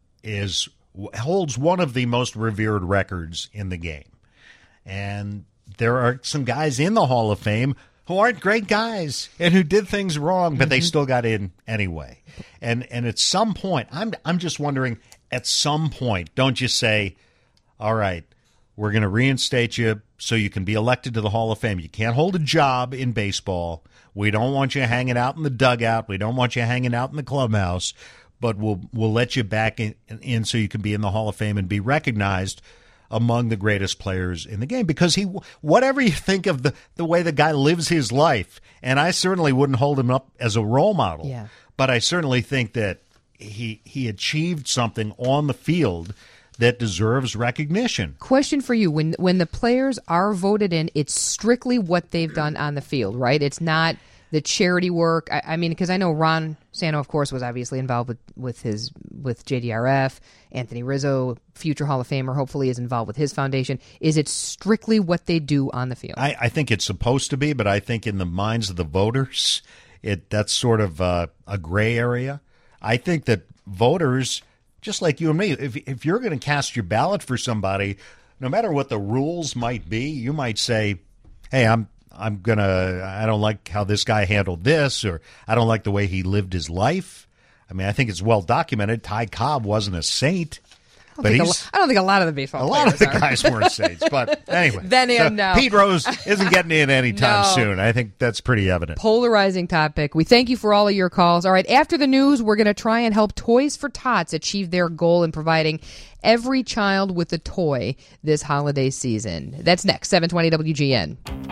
holds one of the most revered records in the game. And there are some guys in the Hall of Fame who aren't great guys and who did things wrong, but they still got in anyway. And at some point, I'm just wondering, at some point, don't you say, all right, We're going to reinstate you so you can be elected to the Hall of Fame. You can't hold a job in baseball. We don't want you hanging out in the dugout. We don't want you hanging out in the clubhouse. But we'll let you back in so you can be in the Hall of Fame and be recognized among the greatest players in the game. Because whatever you think of the way the guy lives his life, and I certainly wouldn't hold him up as a role model, but I certainly think that he achieved something on the field that deserves recognition. Question for you. When the players are voted in, it's strictly what they've done on the field, right? It's not the charity work. I mean, because I know Ron Santo, of course, was obviously involved with JDRF. Anthony Rizzo, future Hall of Famer, hopefully is involved with his foundation. Is it strictly what they do on the field? I think it's supposed to be, but I think in the minds of the voters, that's sort of a gray area. I think that voters, just like you and me, if you're going to cast your ballot for somebody, no matter what the rules might be, you might say, hey, I don't like how this guy handled this, or I don't like the way he lived his life. I mean, I think it's well documented. Ty Cobb wasn't a saint. I don't think a lot of the baseball players of the guys weren't saints. But anyway. Then and now. Pete Rose isn't getting in anytime soon. I think that's pretty evident. Polarizing topic. We thank you for all of your calls. All right, after the news, we're going to try and help Toys for Tots achieve their goal in providing every child with a toy this holiday season. That's next, 720 WGN.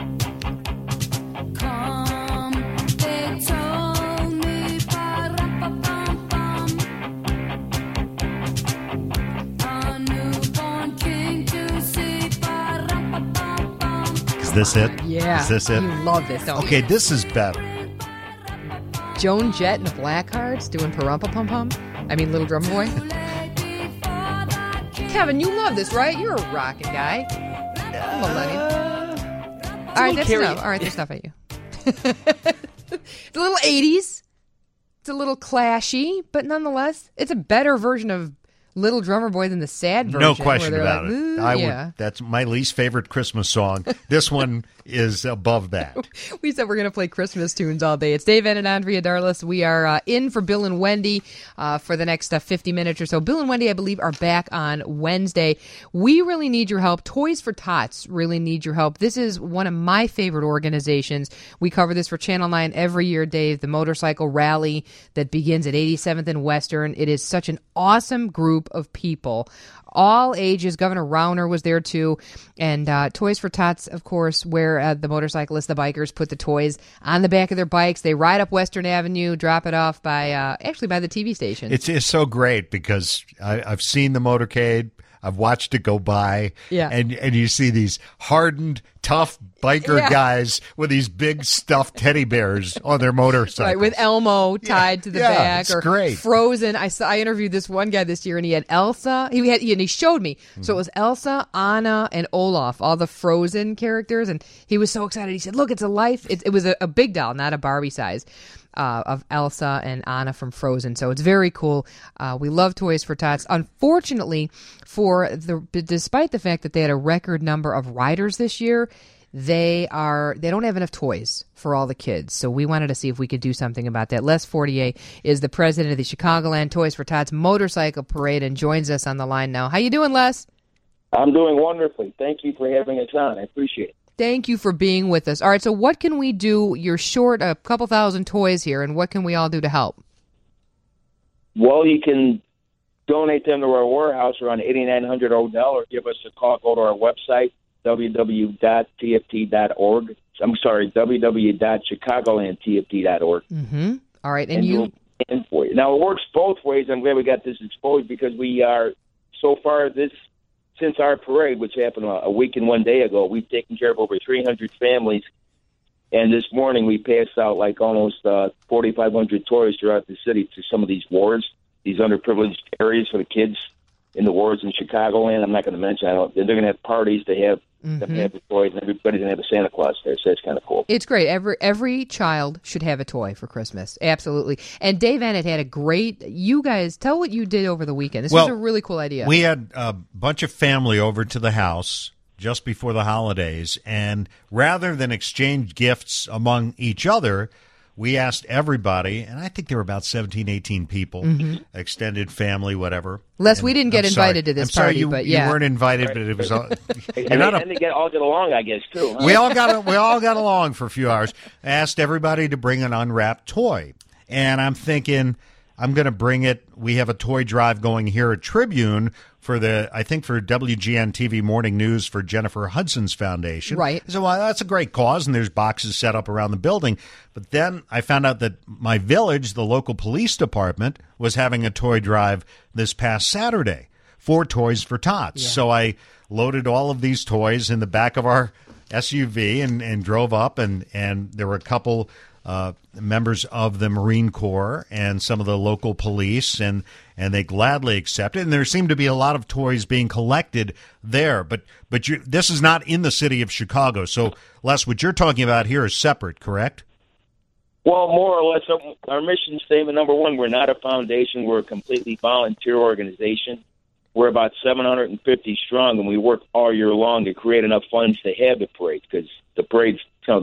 Is this it? Yeah. Is this it? You love this, don't you? Okay, this is better. Joan Jett and the Blackhearts doing Parumpa Pum Pum. I mean, Little Drummer Boy. Kevin, you love this, right? You're a rockin' guy. Millennial. All right, that's enough. All right, that's enough at you. It's a little 80s. It's a little clashy, but nonetheless, it's a better version of Little Drummer Boy than the sad version. No question about like, it. That's my least favorite Christmas song. This one is above that. We said we're going to play Christmas tunes all day. It's Dave and Andrea Darlis. We are in for Bill and Wendy for the next 50 minutes or so. Bill and Wendy, I believe, are back on Wednesday. We really need your help. Toys for Tots really need your help. This is one of my favorite organizations. We cover this for Channel 9 every year, Dave, the motorcycle rally that begins at 87th and Western. It is such an awesome group of people, all ages. Governor Rauner was there too, and Toys for Tots, of course, where the motorcyclists, the bikers, put the toys on the back of their bikes. They ride up Western Avenue, drop it off by the TV station. It's so great because I've seen the motorcade. I've watched it go by, and you see these hardened, tough biker guys with these big stuffed teddy bears on their motorcycles. Right, with Elmo tied to the back. It's great. Frozen. I interviewed this one guy this year, and he had Elsa. He showed me. So it was Elsa, Anna, and Olaf, all the Frozen characters, and he was so excited. He said, look, it's a life. It was a big doll, not a Barbie size. Of Elsa and Anna from Frozen. So it's very cool. We love Toys for Tots. Unfortunately, despite the fact that they had a record number of riders this year, they don't have enough toys for all the kids. So we wanted to see if we could do something about that. Les Fortier is the president of the Chicagoland Toys for Tots Motorcycle Parade and joins us on the line now. How you doing, Les? I'm doing wonderfully. Thank you for having us on. I appreciate it. Thank you for being with us. All right, so what can we do? You're short a couple thousand toys here, and what can we all do to help? Well, you can donate them to our warehouse around 8900 Odell, or give us a call. Go to our website, www.tft.org. I'm sorry, www.chicagolandtft.org. Mm-hmm. All right, and you... For you. Now, it works both ways. I'm glad we got this exposed because we are, so far, since our parade, which happened a week and 1 day ago, we've taken care of over 300 families. And this morning we passed out like almost 4,500 toys throughout the city to some of these wards, these underprivileged areas for the kids in the wards in Chicagoland. I'm not going to mention. They're going to have parties to have them have the toys, and everybody's going to have a Santa Claus there. So it's kind of cool. It's great. Every child should have a toy for Christmas. Absolutely. And Dave Annett had a great. You guys tell what you did over the weekend. This was a really cool idea. We had a bunch of family over to the house just before the holidays, and rather than exchange gifts among each other, we asked everybody, and I think there were about 17, 18 people, extended family, whatever. Les, And we didn't get I'm sorry. invited to this I'm sorry, party, you, but you yeah. weren't invited, but it was. And they all get along, I guess, too. Huh? We all got along for a few hours. I asked everybody to bring an unwrapped toy, and I'm thinking I'm going to bring it. We have a toy drive going here at Tribune for WGN TV Morning News for Jennifer Hudson's foundation. Right. So that's a great cause, and there's boxes set up around the building. But then I found out that my village, the local police department, was having a toy drive this past Saturday for Toys for Tots. Yeah. So I loaded all of these toys in the back of our SUV and drove up, and there were a couple members of the Marine Corps and some of the local police, and they gladly accepted. And there seemed to be a lot of toys being collected there. But this is not in the city of Chicago. So, Les, what you're talking about here is separate, correct? Well, more or less, our mission statement, number one, we're not a foundation. We're a completely volunteer organization. We're about 750 strong, and we work all year long to create enough funds to have the parade, because the parade's,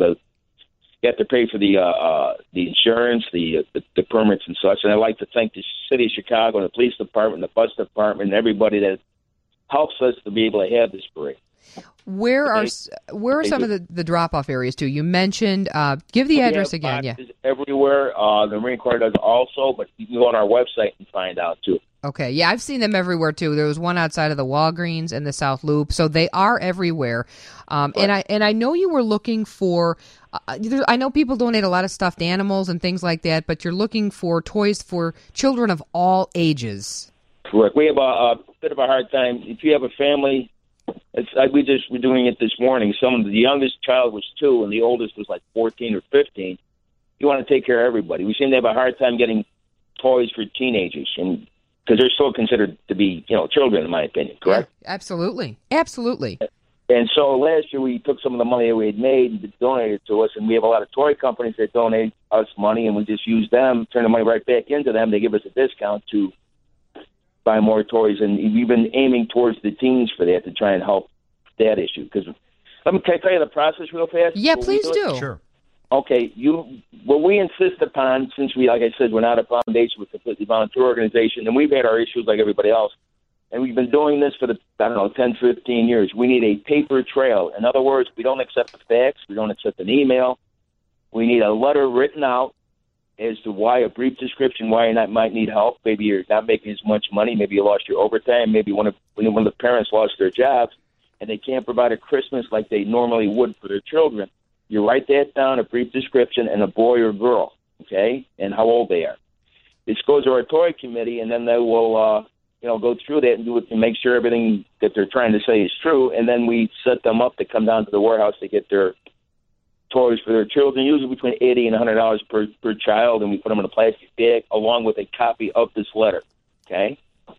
you have to pay for the insurance, the permits and such. And I'd like to thank the city of Chicago and the police department, the bus department, and everybody that helps us to be able to have this parade. Where are some of the drop-off areas, too? You mentioned, give the address again. Yeah. Everywhere. The Marine Corps does also, but you can go on our website and find out, too. Okay, yeah, I've seen them everywhere, too. There was one outside of the Walgreens and the South Loop, so they are everywhere. Right. And I know you were looking for, I know people donate a lot of stuffed animals and things like that, but you're looking for toys for children of all ages. Correct. We have a bit of a hard time. If you have a family, we're doing it this morning. The youngest child was 2, and the oldest was like 14 or 15. You want to take care of everybody. We seem to have a hard time getting toys for teenagers, and because they're still considered to be, children, in my opinion, correct? Yeah, absolutely. Absolutely. And so last year we took some of the money that we had made and donated it to us, and we have a lot of toy companies that donate us money, and we just use them, turn the money right back into them. They give us a discount to buy more toys, and we've been aiming towards the teens for that to try and help that issue. Because can I tell you the process real fast? Yeah, please do. Sure. Okay, what we insist upon, since we, like I said, we're not a foundation, we're a completely volunteer organization, and we've had our issues like everybody else, and we've been doing this for 10, 15 years. We need a paper trail. In other words, we don't accept a fax, we don't accept an email. We need a letter written out as to why, a brief description, why you might need help. Maybe you're not making as much money, maybe you lost your overtime, maybe one of the parents lost their jobs, and they can't provide a Christmas like they normally would for their children. You write that down, a brief description, and a boy or girl, okay, and how old they are. This goes to our toy committee, and then they will, go through that and do it to make sure everything that they're trying to say is true. And then we set them up to come down to the warehouse to get their toys for their children, usually between $80 and $100 per child, and we put them in a plastic bag along with a copy of this letter, okay?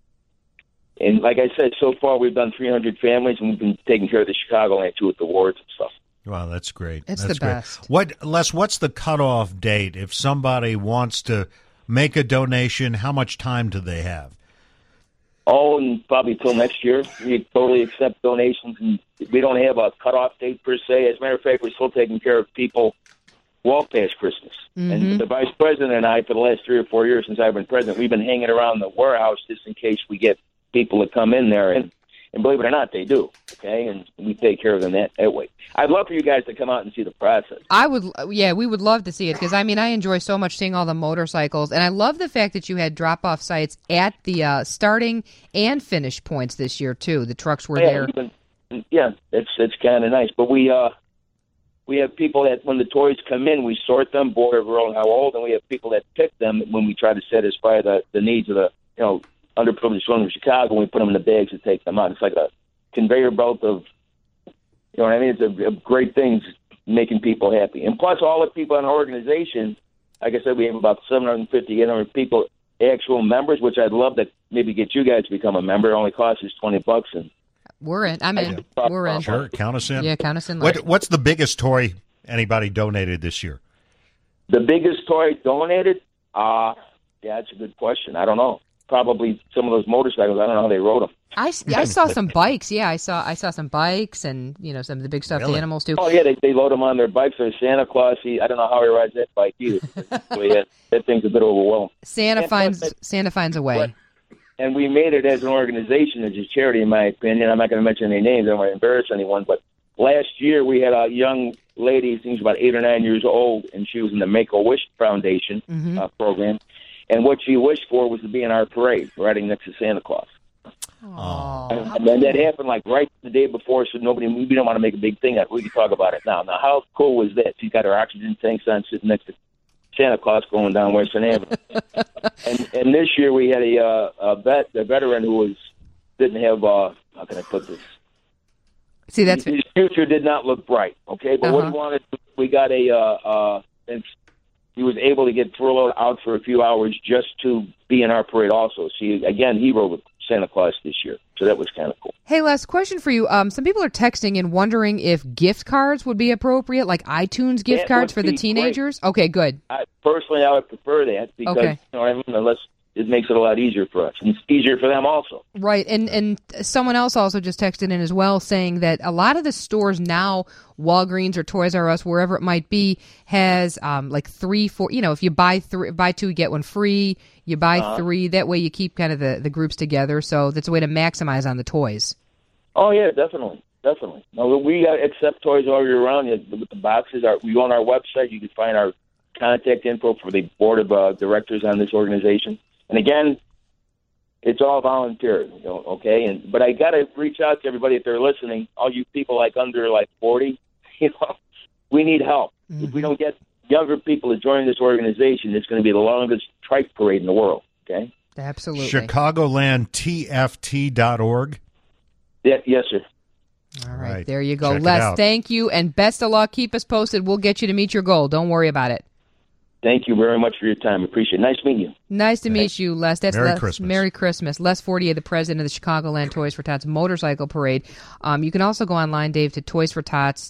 And like I said, so far we've done 300 families, and we've been taking care of the Chicagoland, too, with the awards and stuff. Wow, that's great. It's that's the great. best. What's the cutoff date if somebody wants to make a donation? How much time do they have? Oh, and probably till next year. We totally accept donations, and we don't have a cutoff date per se. As a matter of fact, we're still taking care of people well past Christmas. Mm-hmm. And the vice president and I, for the last 3 or 4 years since I've been president, we've been hanging around the warehouse just in case we get people to come in there. And believe it or not, they do, okay? And we take care of them that way. I'd love for you guys to come out and see the process. We would love to see it, because, I enjoy so much seeing all the motorcycles, and I love the fact that you had drop-off sites at the starting and finish points this year, too. The trucks were there. It's kind of nice. But we have people that, when the toys come in, we sort them, boy or girl and how old, and we have people that pick them when we try to satisfy the needs of the, underprivileged children of Chicago. We put them in the bags and take them out. It's like a conveyor belt of, it's a great thing, making people happy. And plus, all the people in our organization, like I said, we have about 750, 800 people, actual members, which I'd love to maybe get you guys to become a member. It only costs us $20. And we're in. I'm in. We're in. Sure, count us in. Yeah, count us in. What's the biggest toy anybody donated this year? The biggest toy donated? That's a good question. I don't know. probably some of those motorcycles. I don't know how they rode them. I saw some bikes. Yeah, I saw some bikes and some of the big stuffed animals too. Oh yeah, they load them on their bikes. There's Santa Claus. I don't know how he rides that bike either. That thing's a bit overwhelming. Santa finds a way. And we made it as an organization, as a charity, in my opinion. I'm not going to mention any names. I don't want to embarrass anyone. But last year we had a young lady, I think she was about 8 or 9 years old, and she was in the Make-A-Wish Foundation program. And what she wished for was to be in our parade, riding next to Santa Claus. And then that happened like right the day before, so we don't want to make a big thing out of it. We can talk about it now. Now, how cool was that? She's got her oxygen tanks on, sitting next to Santa Claus going down Western Avenue. and this year we had a veteran who didn't have, how can I put this? See, his future did not look bright, okay? But what he wanted, we got he was able to get furloughed out for a few hours just to be in our parade also. See, again, he rode with Santa Claus this year, so that was kind of cool. Hey, Les, question for you. Some people are texting and wondering if gift cards would be appropriate, like iTunes gift cards for the teenagers. Great. Okay, good. Personally, I would prefer that because unless it makes it a lot easier for us, and it's easier for them also. Right, and someone else also just texted in as well saying that a lot of the stores now, Walgreens or Toys R Us, wherever it might be, has like 3, 4. If you buy 2, you get one free. You buy 3. That way, you keep kind of the groups together. So that's a way to maximize on the toys. Oh yeah, definitely. Now, we accept toys all year round. With the boxes, we on our website. You can find our contact info for the board of directors on this organization. And again, it's all volunteer, okay? But I got to reach out to everybody if they're listening. All you people under 40, we need help. If we don't get younger people to join this organization, it's going to be the longest trike parade in the world, okay? Absolutely. ChicagolandTFT.org. Yeah, yes, sir. All right, there you go. Les, thank you, and best of luck. Keep us posted. We'll get you to meet your goal. Don't worry about it. Thank you very much for your time. Appreciate it. Nice meeting you. Nice to meet you, Les. That's Merry Les. Christmas. Merry Christmas. Les Fortier, the president of the Chicagoland Toys for Tots Motorcycle Parade. You can also go online, Dave, to Toys for Tots,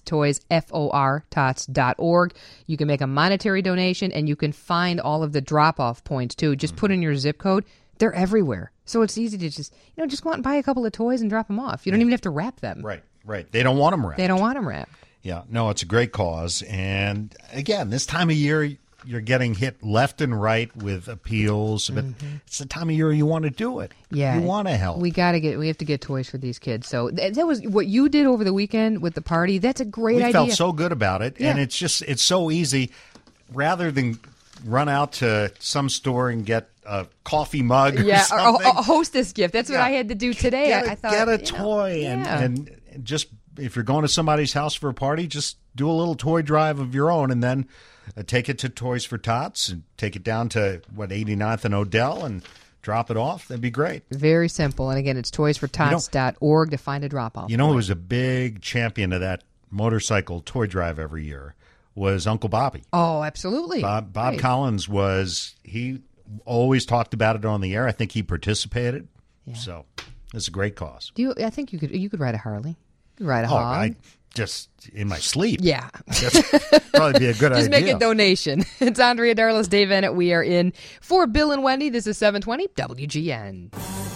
tots.org. You can make a monetary donation, and you can find all of the drop-off points, too. Just put in your zip code. They're everywhere. So it's easy to just go out and buy a couple of toys and drop them off. You don't even have to wrap them. Right. They don't want them wrapped. They don't want them wrapped. Yeah. No, it's a great cause. And, again, this time of year, you're getting hit left and right with appeals, but it's the time of year you want to do it. Yeah, you want to help. We have to get toys for these kids. So that was what you did over the weekend with the party. That's a great idea. We felt so good about it, and it's so easy. Rather than run out to some store and get a coffee mug or something. a hostess gift. That's what I had to do today. I thought, get a toy and just if you're going to somebody's house for a party, just do a little toy drive of your own, and then take it to Toys for Tots and take it down to 89th and Odell and drop it off. That'd be great. Very simple. And again, it's toysfortots.org to find a drop-off. Who was a big champion of that motorcycle toy drive every year was Uncle Bobby. Oh, absolutely. Bob Collins he always talked about it on the air. I think he participated. Yeah. So it's a great cause. I think you could ride a Harley. You could ride a hog. Just in my sleep. Yeah. That's probably be a good idea. Just make a donation. It's Andrea Darlis, Dave Bennett. We are in for Bill and Wendy. This is 720 WGN.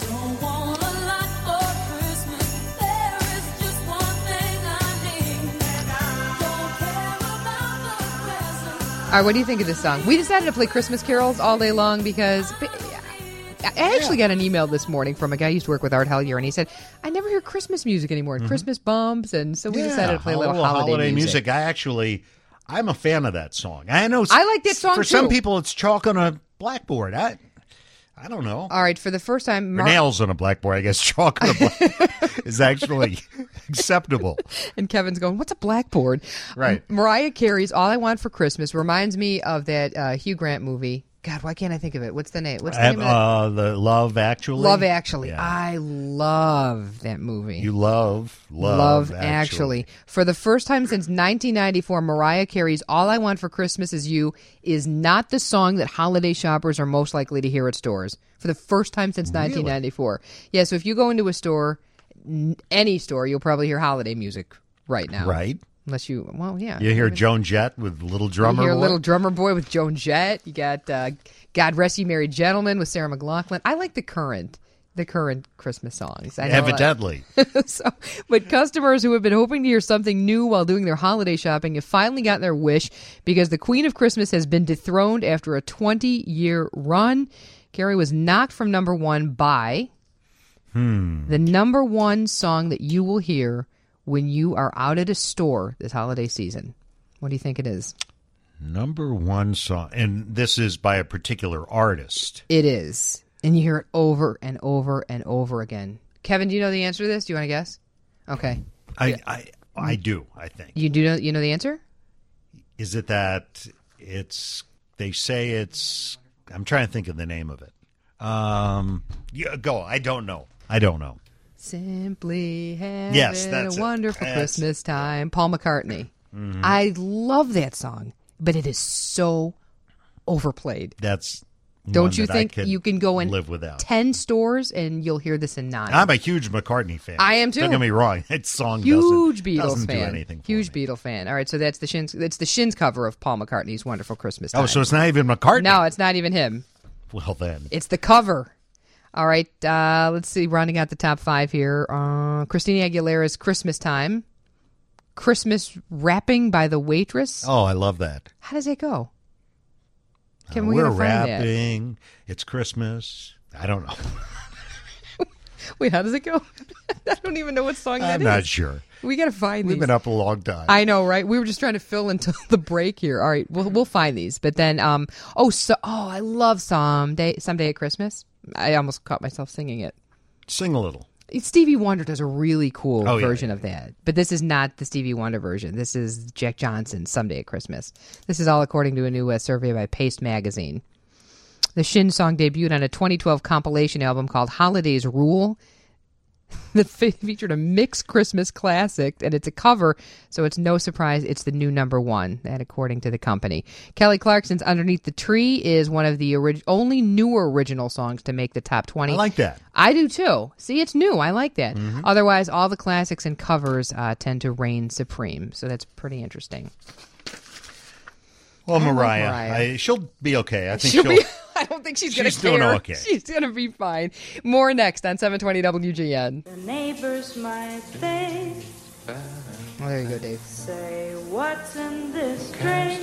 All right, what do you think of this song? We decided to play Christmas carols all day long because I actually got an email this morning from a guy who used to work with Art Hellier, and he said, I never hear Christmas music anymore, Christmas bumps, and so we decided to play a little holiday music. I'm a fan of that song. I know I like that song, for too. some people, it's chalk on a blackboard. I don't know. All right, for the first time... nails on a blackboard, I guess chalk on a blackboard is actually acceptable. And Kevin's going, what's a blackboard? Right. Mariah Carey's All I Want for Christmas reminds me of that Hugh Grant movie. God, why can't I think of it? What's the name? What's the name of the Love Actually? Love Actually. Yeah. I love that movie. You love Actually. For the first time since 1994, Mariah Carey's All I Want for Christmas Is You is not the song that holiday shoppers are most likely to hear at stores. For the first time since 1994. Yeah, so if you go into a store, any store, you'll probably hear holiday music right now. Right. Unless you, well, yeah. You hear Joan Jett with Little Drummer You hear Boy? Little Drummer Boy with Joan Jett. You got God Rest You Merry Gentlemen with Sarah McLachlan. I like the current Christmas songs. I know, Evidently. But customers who have been hoping to hear something new while doing their holiday shopping have finally gotten their wish because the Queen of Christmas has been dethroned after a 20-year run. Carrie was knocked from number one by the number one song that you will hear when you are out at a store this holiday season. What do you think it is? Number one song. And this is by a particular artist. It is. And you hear it over and over and over again. Kevin, do you know the answer to this? Do you want to guess? Okay. I do, I think. You know the answer? Is it that they say it's, I'm trying to think of the name of it. Go. I don't know. Simply having that's a wonderful Christmas time. Paul McCartney. Mm-hmm. I love that song, but it is so overplayed. That's Don't you think you can go in live without 10 stores and you'll hear this in 9? I'm a huge McCartney fan. I am too. Don't get me wrong. That song huge doesn't Beatles do fan. anything for Huge me. Beatle fan. All right, so that's the Shins. It's the Shins cover of Paul McCartney's "Wonderful Christmas Time." Oh, so it's not even McCartney? No, it's not even him. Well, then. It's the cover. All right, let's see. Rounding out the top 5 here. Christina Aguilera's "Christmas Time." Christmas Wrapping by The Waitress. Oh, I love that. How does it go? Can we We're find wrapping. It's Christmas. I don't know. Wait, how does it go? I don't even know what song that I'm is. not sure. We got to find these. We've been up a long time. I know, right? We were just trying to fill into the break here. All right, we'll find these. But then, I love Someday at Christmas. I almost caught myself singing it. Sing a little. Stevie Wonder does a really cool version yeah. of that. But this is not the Stevie Wonder version. This is Jack Johnson's Someday at Christmas. This is all according to a new survey by Paste Magazine. The Shin song debuted on a 2012 compilation album called Holidays Rule that featured a mixed Christmas classic, and it's a cover, so it's no surprise it's the new number one, that according to the company. Kelly Clarkson's Underneath the Tree is one of the only newer original songs to make the top 20. I like that. I do too. See, it's new. I like that. Mm-hmm. Otherwise, all the classics and covers tend to reign supreme, so that's pretty interesting. Well, Mariah. She'll be okay. I think I don't think she's going to care. She's doing okay. She's going to be fine. More next on 720 WGN. The neighbors might think. Oh, there you go, Dave. Say, what's in this drink?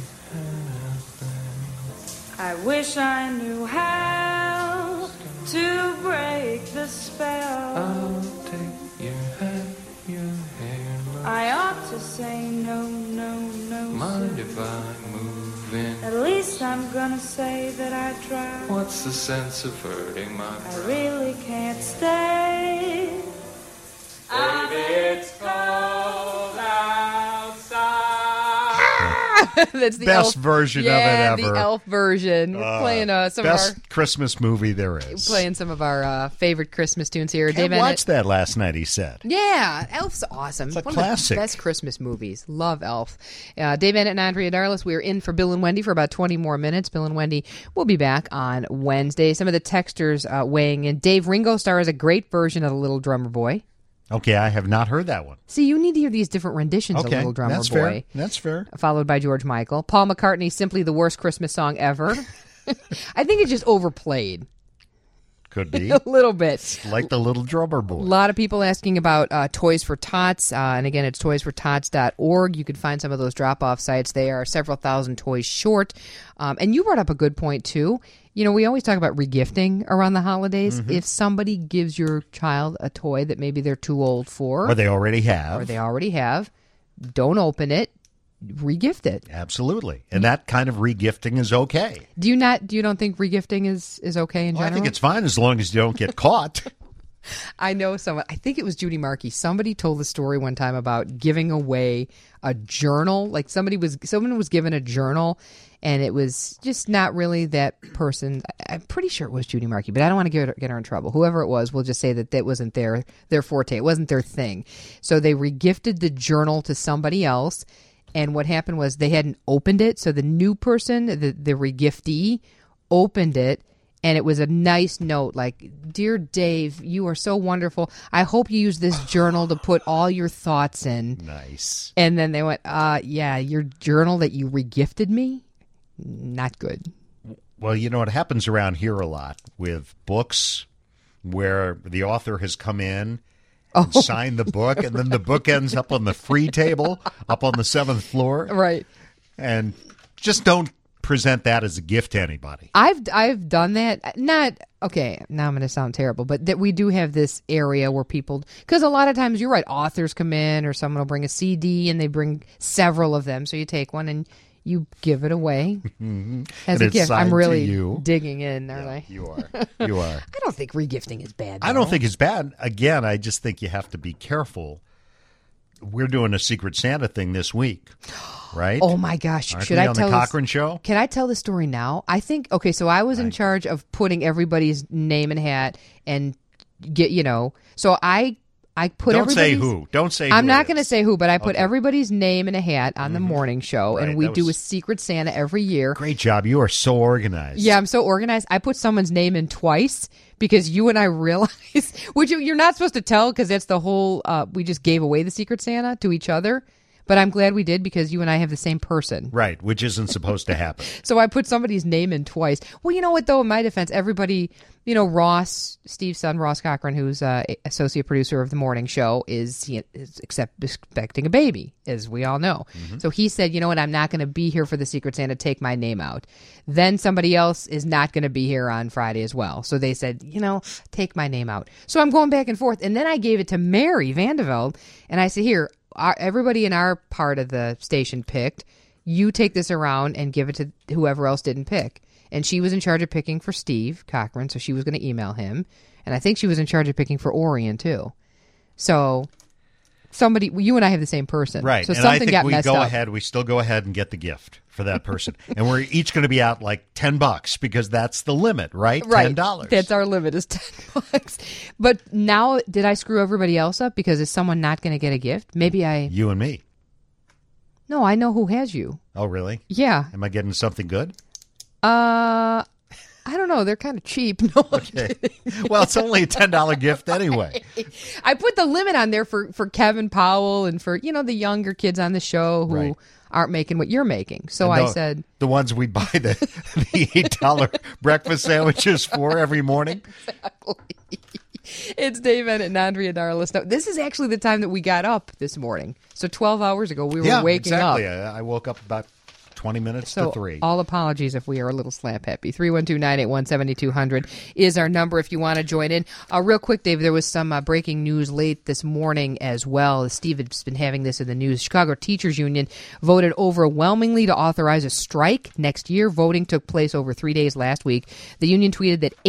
I wish I knew how to break the spell. I'll take your hat, your hair. I ought to say no, no, no. Mind if I move in? At least I'm gonna say that I tried. What's the sense of hurting my I pride? really can't stay. Baby, it's cold outside. That's the best elf version of it ever. the elf version. We're playing some best of our Christmas movie there is. Playing some of our favorite Christmas tunes here. I watched that last night, he said. Yeah, Elf's awesome. It's a One classic. of the best Christmas movies. Love Elf. Dave Bennett and Andrea Darlis, we are in for Bill and Wendy for about 20 more minutes. Bill and Wendy will be back on Wednesday. Some of the texters weighing in. Dave, Ringo Starr is a great version of The Little Drummer Boy. Okay, I have not heard that one. See, you need to hear these different renditions of Little Drummer that's Boy. Fair. That's fair. Followed by George Michael. Paul McCartney, Simply the Worst Christmas Song Ever. I think it's just overplayed. Could be. A little bit. Like The Little Drummer Boy. A lot of people asking about Toys for Tots. And again, it's toysfortots.org. You can find some of those drop-off sites. They are several thousand toys short. And you brought up a good point, too. You know, we always talk about regifting around the holidays. Mm-hmm. If somebody gives your child a toy that maybe they're too old for. Or they already have. Don't open it. Regift it. Absolutely. And that kind of regifting is okay. Do you don't think regifting is okay in general? I think it's fine as long as you don't get caught. I know someone, I think it was Judy Markey. Somebody told the story one time about giving away a journal. Like someone was given a journal and it was just not really that person. I'm pretty sure it was Judy Markey, but I don't want to get her in trouble. Whoever it was, we'll just say that wasn't their forte. It wasn't their thing. So they regifted the journal to somebody else. And what happened was they hadn't opened it. So the new person, the regiftee, opened it And it was a nice note like, "Dear Dave, you are so wonderful. I hope you use this journal to put all your thoughts in." Nice. And then they went, yeah, your journal that you regifted me? Not good. Well, you know, it happens around here a lot with books where the author has come in and signed the book, and then the book ends up on the free table up on the 7th floor. Right. And just don't present that as a gift to anybody. I've done that. Not okay. Now I'm going to sound terrible, but that we do have this area where people, because a lot of times you're right, authors come in or someone will bring a CD and they bring several of them, so you take one and you give it away as a gift. I'm really digging in, aren't I? You are. You are. I don't think regifting is bad. I don't think it's bad. Again, I just think you have to be careful. We're doing a Secret Santa thing this week, right? Oh my gosh! Aren't Should we I on tell the Cochran Show? Can I tell the story now? I think so. I was in charge of putting everybody's name and hat and get So I put. Don't say who. Don't say. I'm who not going to say who, but I put Okay. everybody's name in a hat on the morning show, Right, and we that do a was- Secret Santa every year. Great job. You are so organized. Yeah, I'm so organized. I put someone's name in twice because you and I realized, which you're not supposed to tell because that's the whole, we just gave away the Secret Santa to each other. But I'm glad we did because you and I have the same person. Right, which isn't supposed to happen. So I put somebody's name in twice. Well, you know what, though? In my defense, everybody, Ross, Steve's son, Ross Cochran, who's associate producer of the morning show, is expecting a baby, as we all know. Mm-hmm. So he said, you know what, I'm not going to be here for the Secret Santa, take my name out. Then somebody else is not going to be here on Friday as well. So they said, take my name out. So I'm going back and forth. And then I gave it to Mary Vandeveld, and I said, here, everybody in our part of the station picked. You take this around and give it to whoever else didn't pick. And she was in charge of picking for Steve Cochran, so she was going to email him. And I think she was in charge of picking for Orion, too. So you and I have the same person. Right. So and something I think got we messed go up. ahead. We still go ahead and get the gift for that person. And we're each going to be out like $10 because that's the limit, right? Right. $10. That's our limit is $10. But now, did I screw everybody else up? Because is someone not going to get a gift? Maybe I... You and me. No, I know who has you. Oh, really? Yeah. Am I getting something good? I don't know. They're kind of cheap. No, I'm Okay. kidding. Well, it's only a $10 gift anyway. I put the limit on there for Kevin Powell and for, the younger kids on the show who Right. aren't making what you're making. So And I said... the ones we buy the $8 breakfast sandwiches for every morning. It's Dave Bennett and Andrea Darlis. Now, this is actually the time that we got up this morning. So 12 hours ago, we were waking exactly. up. I woke up about 20 minutes So to 3. all apologies if we are a little slap happy. 312-981-7200 is our number if you want to join in. Real quick, Dave, there was some breaking news late this morning as well. Steve has been having this in the news. Chicago Teachers Union voted overwhelmingly to authorize a strike next year. Voting took place over 3 days last week. The union tweeted that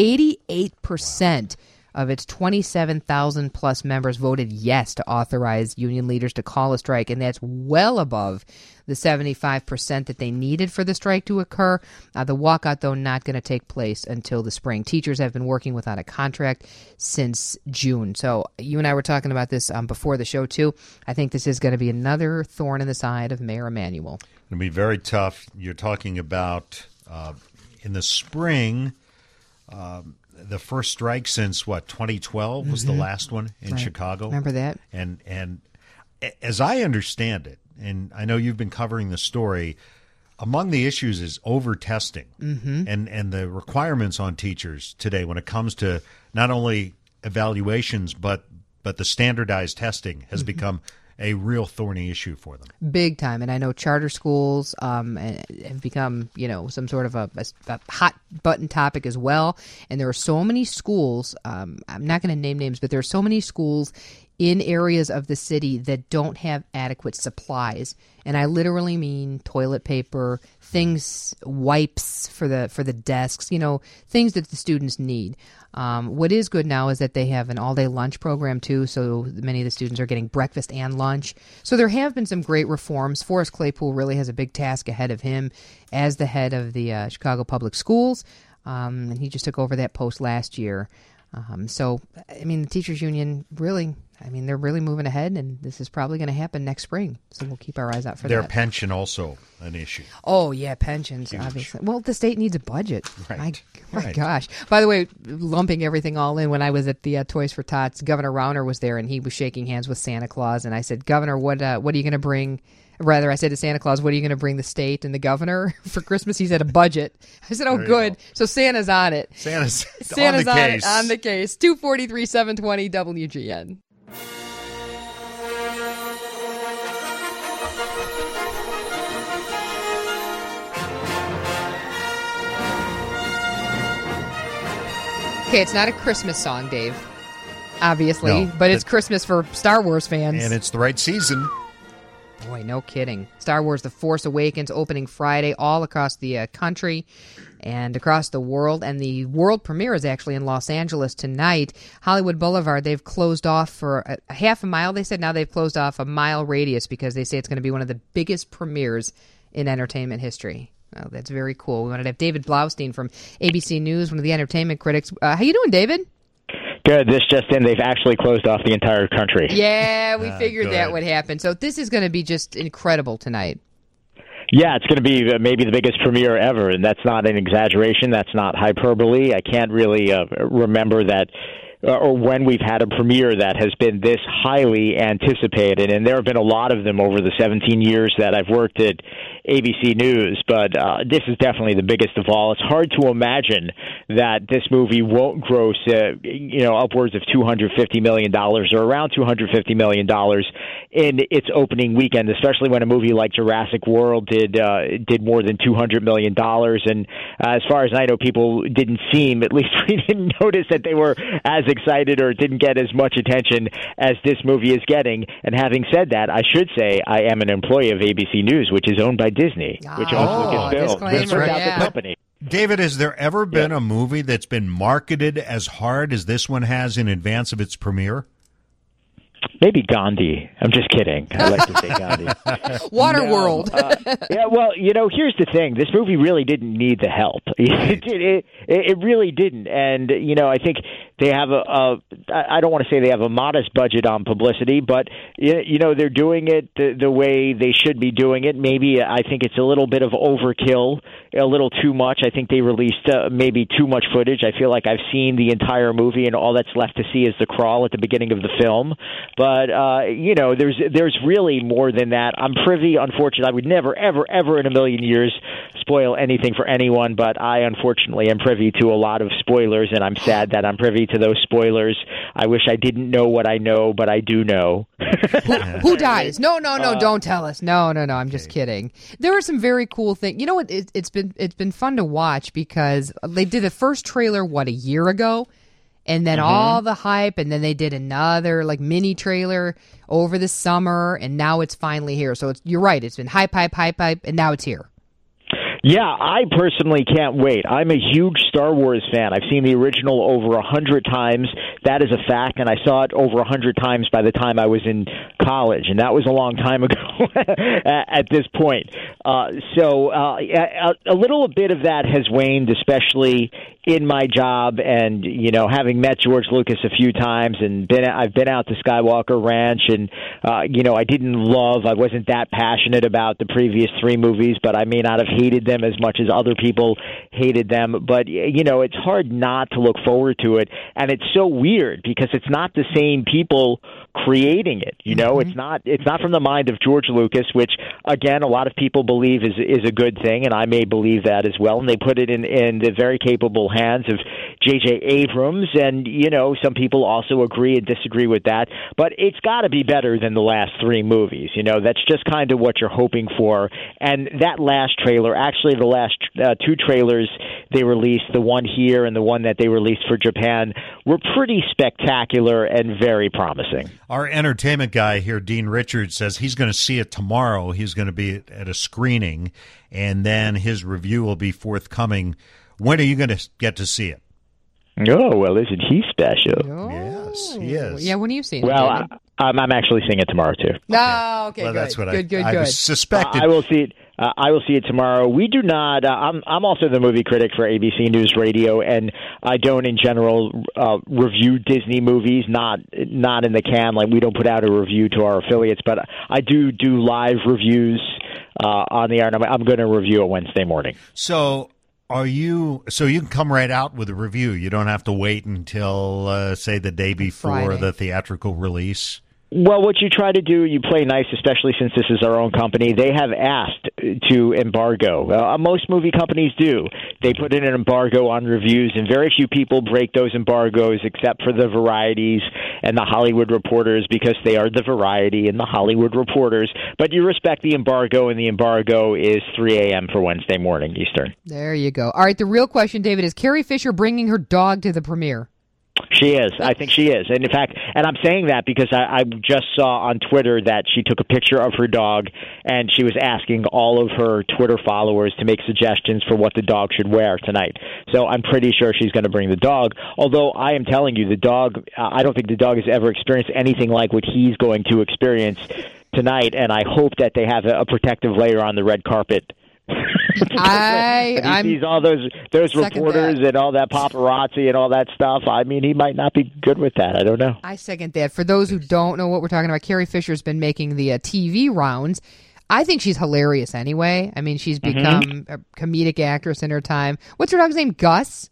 88% of its 27,000 plus members voted yes to authorize union leaders to call a strike, and that's well above the 75% that they needed for the strike to occur. The walkout, though, not going to take place until the spring. Teachers have been working without a contract since June. So you and I were talking about this before the show, too. I think this is going to be another thorn in the side of Mayor Emanuel. It'll be very tough. You're talking about in the spring, the first strike since, 2012 was the last one in Right. Chicago. Remember that? And as I understand it, and I know you've been covering the story, among the issues is over-testing and the requirements on teachers today when it comes to not only evaluations but the standardized testing has become a real thorny issue for them. Big time. And I know charter schools have become, some sort of a hot button topic as well. And there are so many schools, I'm not going to name names, but there are so many schools in areas of the city that don't have adequate supplies. And I literally mean toilet paper, things, wipes for the desks, things that the students need. What is good now is that they have an all-day lunch program, too, so many of the students are getting breakfast and lunch. So there have been some great reforms. Forrest Claypool really has a big task ahead of him as the head of the Chicago Public Schools, and he just took over that post last year. The teachers union really, I mean, they're really moving ahead, and this is probably going to happen next spring. So we'll keep our eyes out for Their that. pension also an issue. Oh, yeah, pensions, obviously. Well, the state needs a budget. Right. My gosh. By the way, lumping everything all in, when I was at the Toys for Tots, Governor Rauner was there, and he was shaking hands with Santa Claus. And I said, Governor, what are you going to bring? Rather, I said to Santa Claus, what are you going to bring the state and the governor for Christmas? He said, a budget. I said, oh, good. So Santa's on it. Santa's on the case. On the case. 243, 720 WGN. Okay, it's not a Christmas song, Dave, obviously, No, but it's Christmas for Star Wars fans. And it's the right season. Boy, no kidding. Star Wars The Force Awakens opening Friday all across the country and across the world. And the world premiere is actually in Los Angeles tonight. Hollywood Boulevard, they've closed off for a half a mile. They said now they've closed off a mile radius because they say it's going to be one of the biggest premieres in entertainment history. Oh, that's very cool. We wanted to have David Blaustein from ABC News, one of the entertainment critics. How you doing, David? Good. This just in, they've actually closed off the entire country. Yeah, we figured that would happen. So this is going to be just incredible tonight. Yeah, it's going to be maybe the biggest premiere ever, and that's not an exaggeration. That's not hyperbole. I can't really remember that or when we've had a premiere that has been this highly anticipated, and there have been a lot of them over the 17 years that I've worked at ABC News, but this is definitely the biggest of all. It's hard to imagine that this movie won't gross, upwards of $250 million or around $250 million in its opening weekend, especially when a movie like Jurassic World did more than $200 million. And as far as I know, people didn't seem, at least we didn't notice that they were as excited or didn't get as much attention as this movie is getting. And having said that, I should say I am an employee of ABC News, which is owned by Disney, which owns Lucasfilm. That's right. Out the company. David, has there ever been a movie that's been marketed as hard as this one has in advance of its premiere? Maybe Gandhi. I'm just kidding. I like to say Gandhi. Waterworld. Yeah, well, here's the thing. This movie really didn't need the help. It really didn't. And, I think they have I don't want to say they have a modest budget on publicity, but, they're doing it the way they should be doing it. Maybe I think it's a little bit of overkill, a little too much. I think they released maybe too much footage. I feel like I've seen the entire movie, and all that's left to see is the crawl at the beginning of the film. But, there's really more than that. I'm privy, unfortunately. I would never, ever, ever in a million years spoil anything for anyone, but I, unfortunately, am privy to a lot of spoilers, and I'm sad that I'm privy to those spoilers. I wish I didn't know what I know, but I do know. Who dies? No, don't tell us. No, I'm just kidding. There are some very cool things. You know what? It's been fun to watch because they did the first trailer, a year ago? And then all the hype, and then they did another mini trailer over the summer, and now it's finally here. So you're right. It's been hype, and now it's here. Yeah, I personally can't wait. I'm a huge Star Wars fan. I've seen the original over 100 times. That is a fact, and I saw it over 100 times by the time I was in college, and that was a long time ago at this point. So a little bit of that has waned, especially in my job, and having met George Lucas a few times, and I've been out to Skywalker Ranch, and I wasn't that passionate about the previous three movies, but I may not have hated them as much as other people hated them. But it's hard not to look forward to it, and it's so weird because it's not the same people creating it. It's not from the mind of George Lucas, which again a lot of people believe is a good thing, and I may believe that as well. And they put it in the very capable hands of J.J. Abrams, and some people also agree and disagree with that. But it's got to be better than the last three movies. That's just kind of what you're hoping for. And that last trailer, actually the last two trailers they released, the one here and the one that they released for Japan, were pretty spectacular and very promising. Our entertainment guy here, Dean Richards, says he's going to see it tomorrow. He's going to be at a screening, and then his review will be forthcoming. When are you going to get to see it? Oh, well, isn't he special? Oh. Yes, he is. Yeah, when are you seeing it? Well, I'm actually seeing it tomorrow, too. Oh, okay, well, good. that's what good. I suspected. I will see it. I will see it tomorrow. We do not. I'm also the movie critic for ABC News Radio, and I don't, in general, review Disney movies. Not in the can. Like, we don't put out a review to our affiliates, but I do live reviews on the air, and I'm going to review it Wednesday morning. So you can come right out with a review. You don't have to wait until say the day before Friday. the theatrical release. Well, what you try to do, you play nice, especially since this is our own company. They have asked to embargo. Most movie companies do. They put in an embargo on reviews, and very few people break those embargoes except for the Varieties and the Hollywood Reporters, because they are the Variety and the Hollywood Reporters. But you respect the embargo, and the embargo is 3 a.m. for Wednesday morning Eastern. There you go. All right, the real question, David, is Carrie Fisher bringing her dog to the premiere? She is. I think she is. And in fact, and I'm saying that because I just saw on Twitter that she took a picture of her dog, and she was asking all of her Twitter followers to make suggestions for what the dog should wear tonight. So I'm pretty sure she's going to bring the dog. Although I am telling you, the dog, I don't think the dog has ever experienced anything like what he's going to experience tonight, and I hope that they have a protective layer on the red carpet. I'm sees all those reporters and all that paparazzi and all that stuff. I mean, he might not be good with that. I don't know. I second that. For those who don't know what we're talking about, Carrie Fisher's been making the TV rounds. I think she's hilarious anyway. I mean, she's become a comedic actress in her time. What's her dog's name? Gus?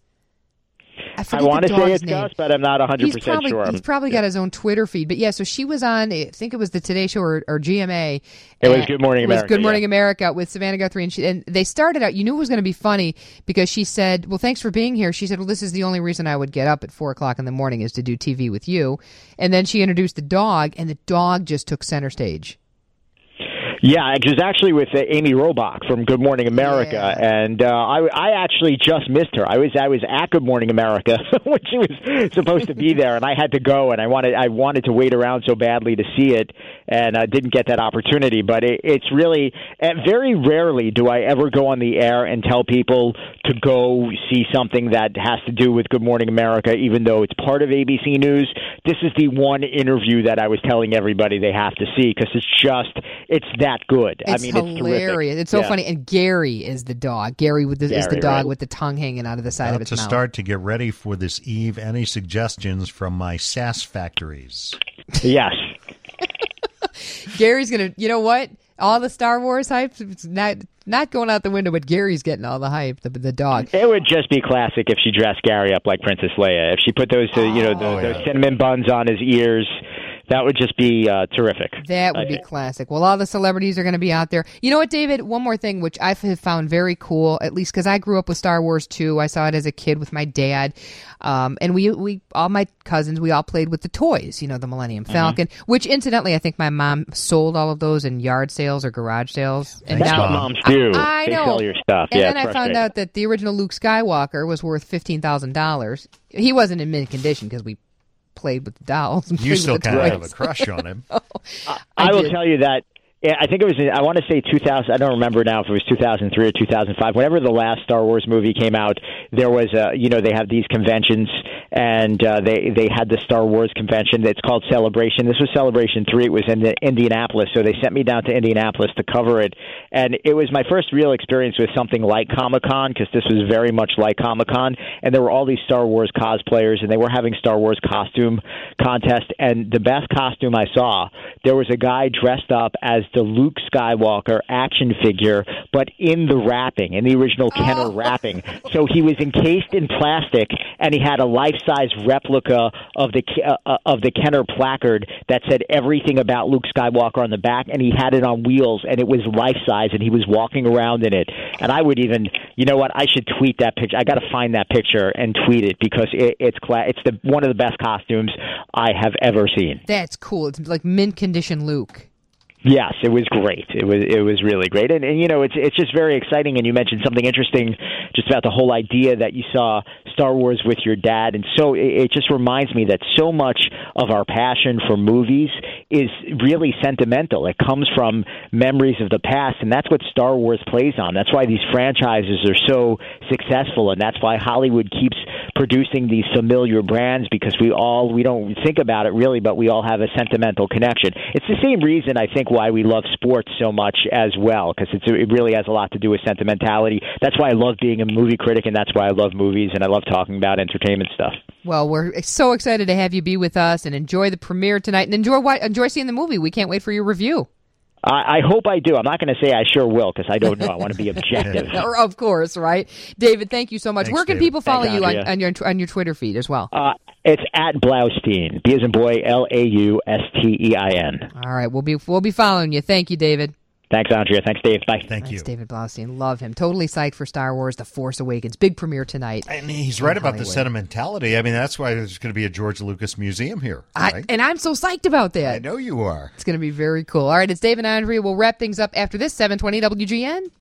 I want to say it's Gus, but I'm not 100% sure. He's probably got his own Twitter feed. But yeah, so she was on, I think it was the Today Show or GMA. It was Good Morning America. It was Good Morning America with Savannah Guthrie. And they started out, you knew it was going to be funny because she said, well, thanks for being here. She said, well, this is the only reason I would get up at 4 o'clock in the morning is to do TV with you. And then she introduced the dog, and the dog just took center stage. Yeah, it was actually with Amy Robach from Good Morning America, and I actually just missed her. I was at Good Morning America when she was supposed to be there, and I had to go, and I wanted to wait around so badly to see it, and I didn't get that opportunity. But it's really very rarely do I ever go on the air and tell people to go see something that has to do with Good Morning America, even though it's part of ABC News. This is the one interview that I was telling everybody they have to see because it's that good. It's hilarious. It's so Yeah. funny. And Gary is the dog. Gary is the dog with the tongue hanging out of the side of its to mouth. start to get ready for this eve, any suggestions from my sass factories? Yes. Gary's going to, you know what? All the Star Wars hype, it's not going out the window, but Gary's getting all the hype, the dog. It would just be classic if she dressed Gary up like Princess Leia. If she put those cinnamon buns on his ears, that would just be terrific. That would be classic. Well, all the celebrities are going to be out there. You know what, David? One more thing, which I have found very cool, at least because I grew up with Star Wars 2. I saw it as a kid with my dad. And we all my cousins, we all played with the toys, the Millennium Falcon, which incidentally, I think my mom sold all of those in yard sales or garage sales. And That's now, what moms do. I They know. sell your stuff. And Yeah, then I it's found frustrating. out that the original Luke Skywalker was worth $15,000. He wasn't in mint condition because we played with the dolls. and You played still with the kind of toys. have a crush on him. I will tell you that. Yeah, I think it was. I want to say 2000. I don't remember now if it was 2003 or 2005. Whenever the last Star Wars movie came out, there was they have these conventions, and they had the Star Wars convention. It's called Celebration. This was Celebration 3. It was in Indianapolis, so they sent me down to Indianapolis to cover it, and it was my first real experience with something like Comic-Con because this was very much like Comic-Con, and there were all these Star Wars cosplayers, and they were having Star Wars costume contest, and the best costume I saw, there was a guy dressed up as the Luke Skywalker action figure, but in the wrapping, in the original Kenner wrapping. So he was encased in plastic, and he had a life-size replica of the Kenner placard that said everything about Luke Skywalker on the back, and he had it on wheels, and it was life-size, and he was walking around in it. And I would even, you know what, I should tweet that picture. I got to find that picture and tweet it because it's one of the best costumes I have ever seen. That's cool. It's like mint condition Luke. Yes, it was great. It was really great, and it's just very exciting. And you mentioned something interesting, just about the whole idea that you saw Star Wars with your dad, and so it just reminds me that so much of our passion for movies is really sentimental. It comes from memories of the past, and that's what Star Wars plays on. That's why these franchises are so successful, and that's why Hollywood keeps producing these familiar brands, because we don't think about it really, but we all have a sentimental connection. It's the same reason, I think, why we love sports so much as well, because it really has a lot to do with sentimentality. That's why I love being a movie critic, and that's why I love movies, and I love talking about entertainment stuff. Well, we're so excited to have you be with us and enjoy the premiere tonight, and enjoy seeing the movie. We can't wait for your review. I hope I do. I'm not going to say I sure will, because I don't know. I want to be objective. Of course, right? David, thank you so much. Thanks, Where can David. people follow Thanks, you Andrea. on your Twitter feed as well? It's at Blaustein. B as in boy, Laustein. All right, we'll be following you. Thank you, David. Thanks, Andrea. Thanks, Dave. Bye. Thanks, David Blaustein. Love him. Totally psyched for Star Wars: The Force Awakens. Big premiere tonight. And he's right about the sentimentality. I mean, that's why there's going to be a George Lucas museum here. Right? And I'm so psyched about that. I know you are. It's going to be very cool. All right, it's Dave and Andrea. We'll wrap things up after this, 720 WGN.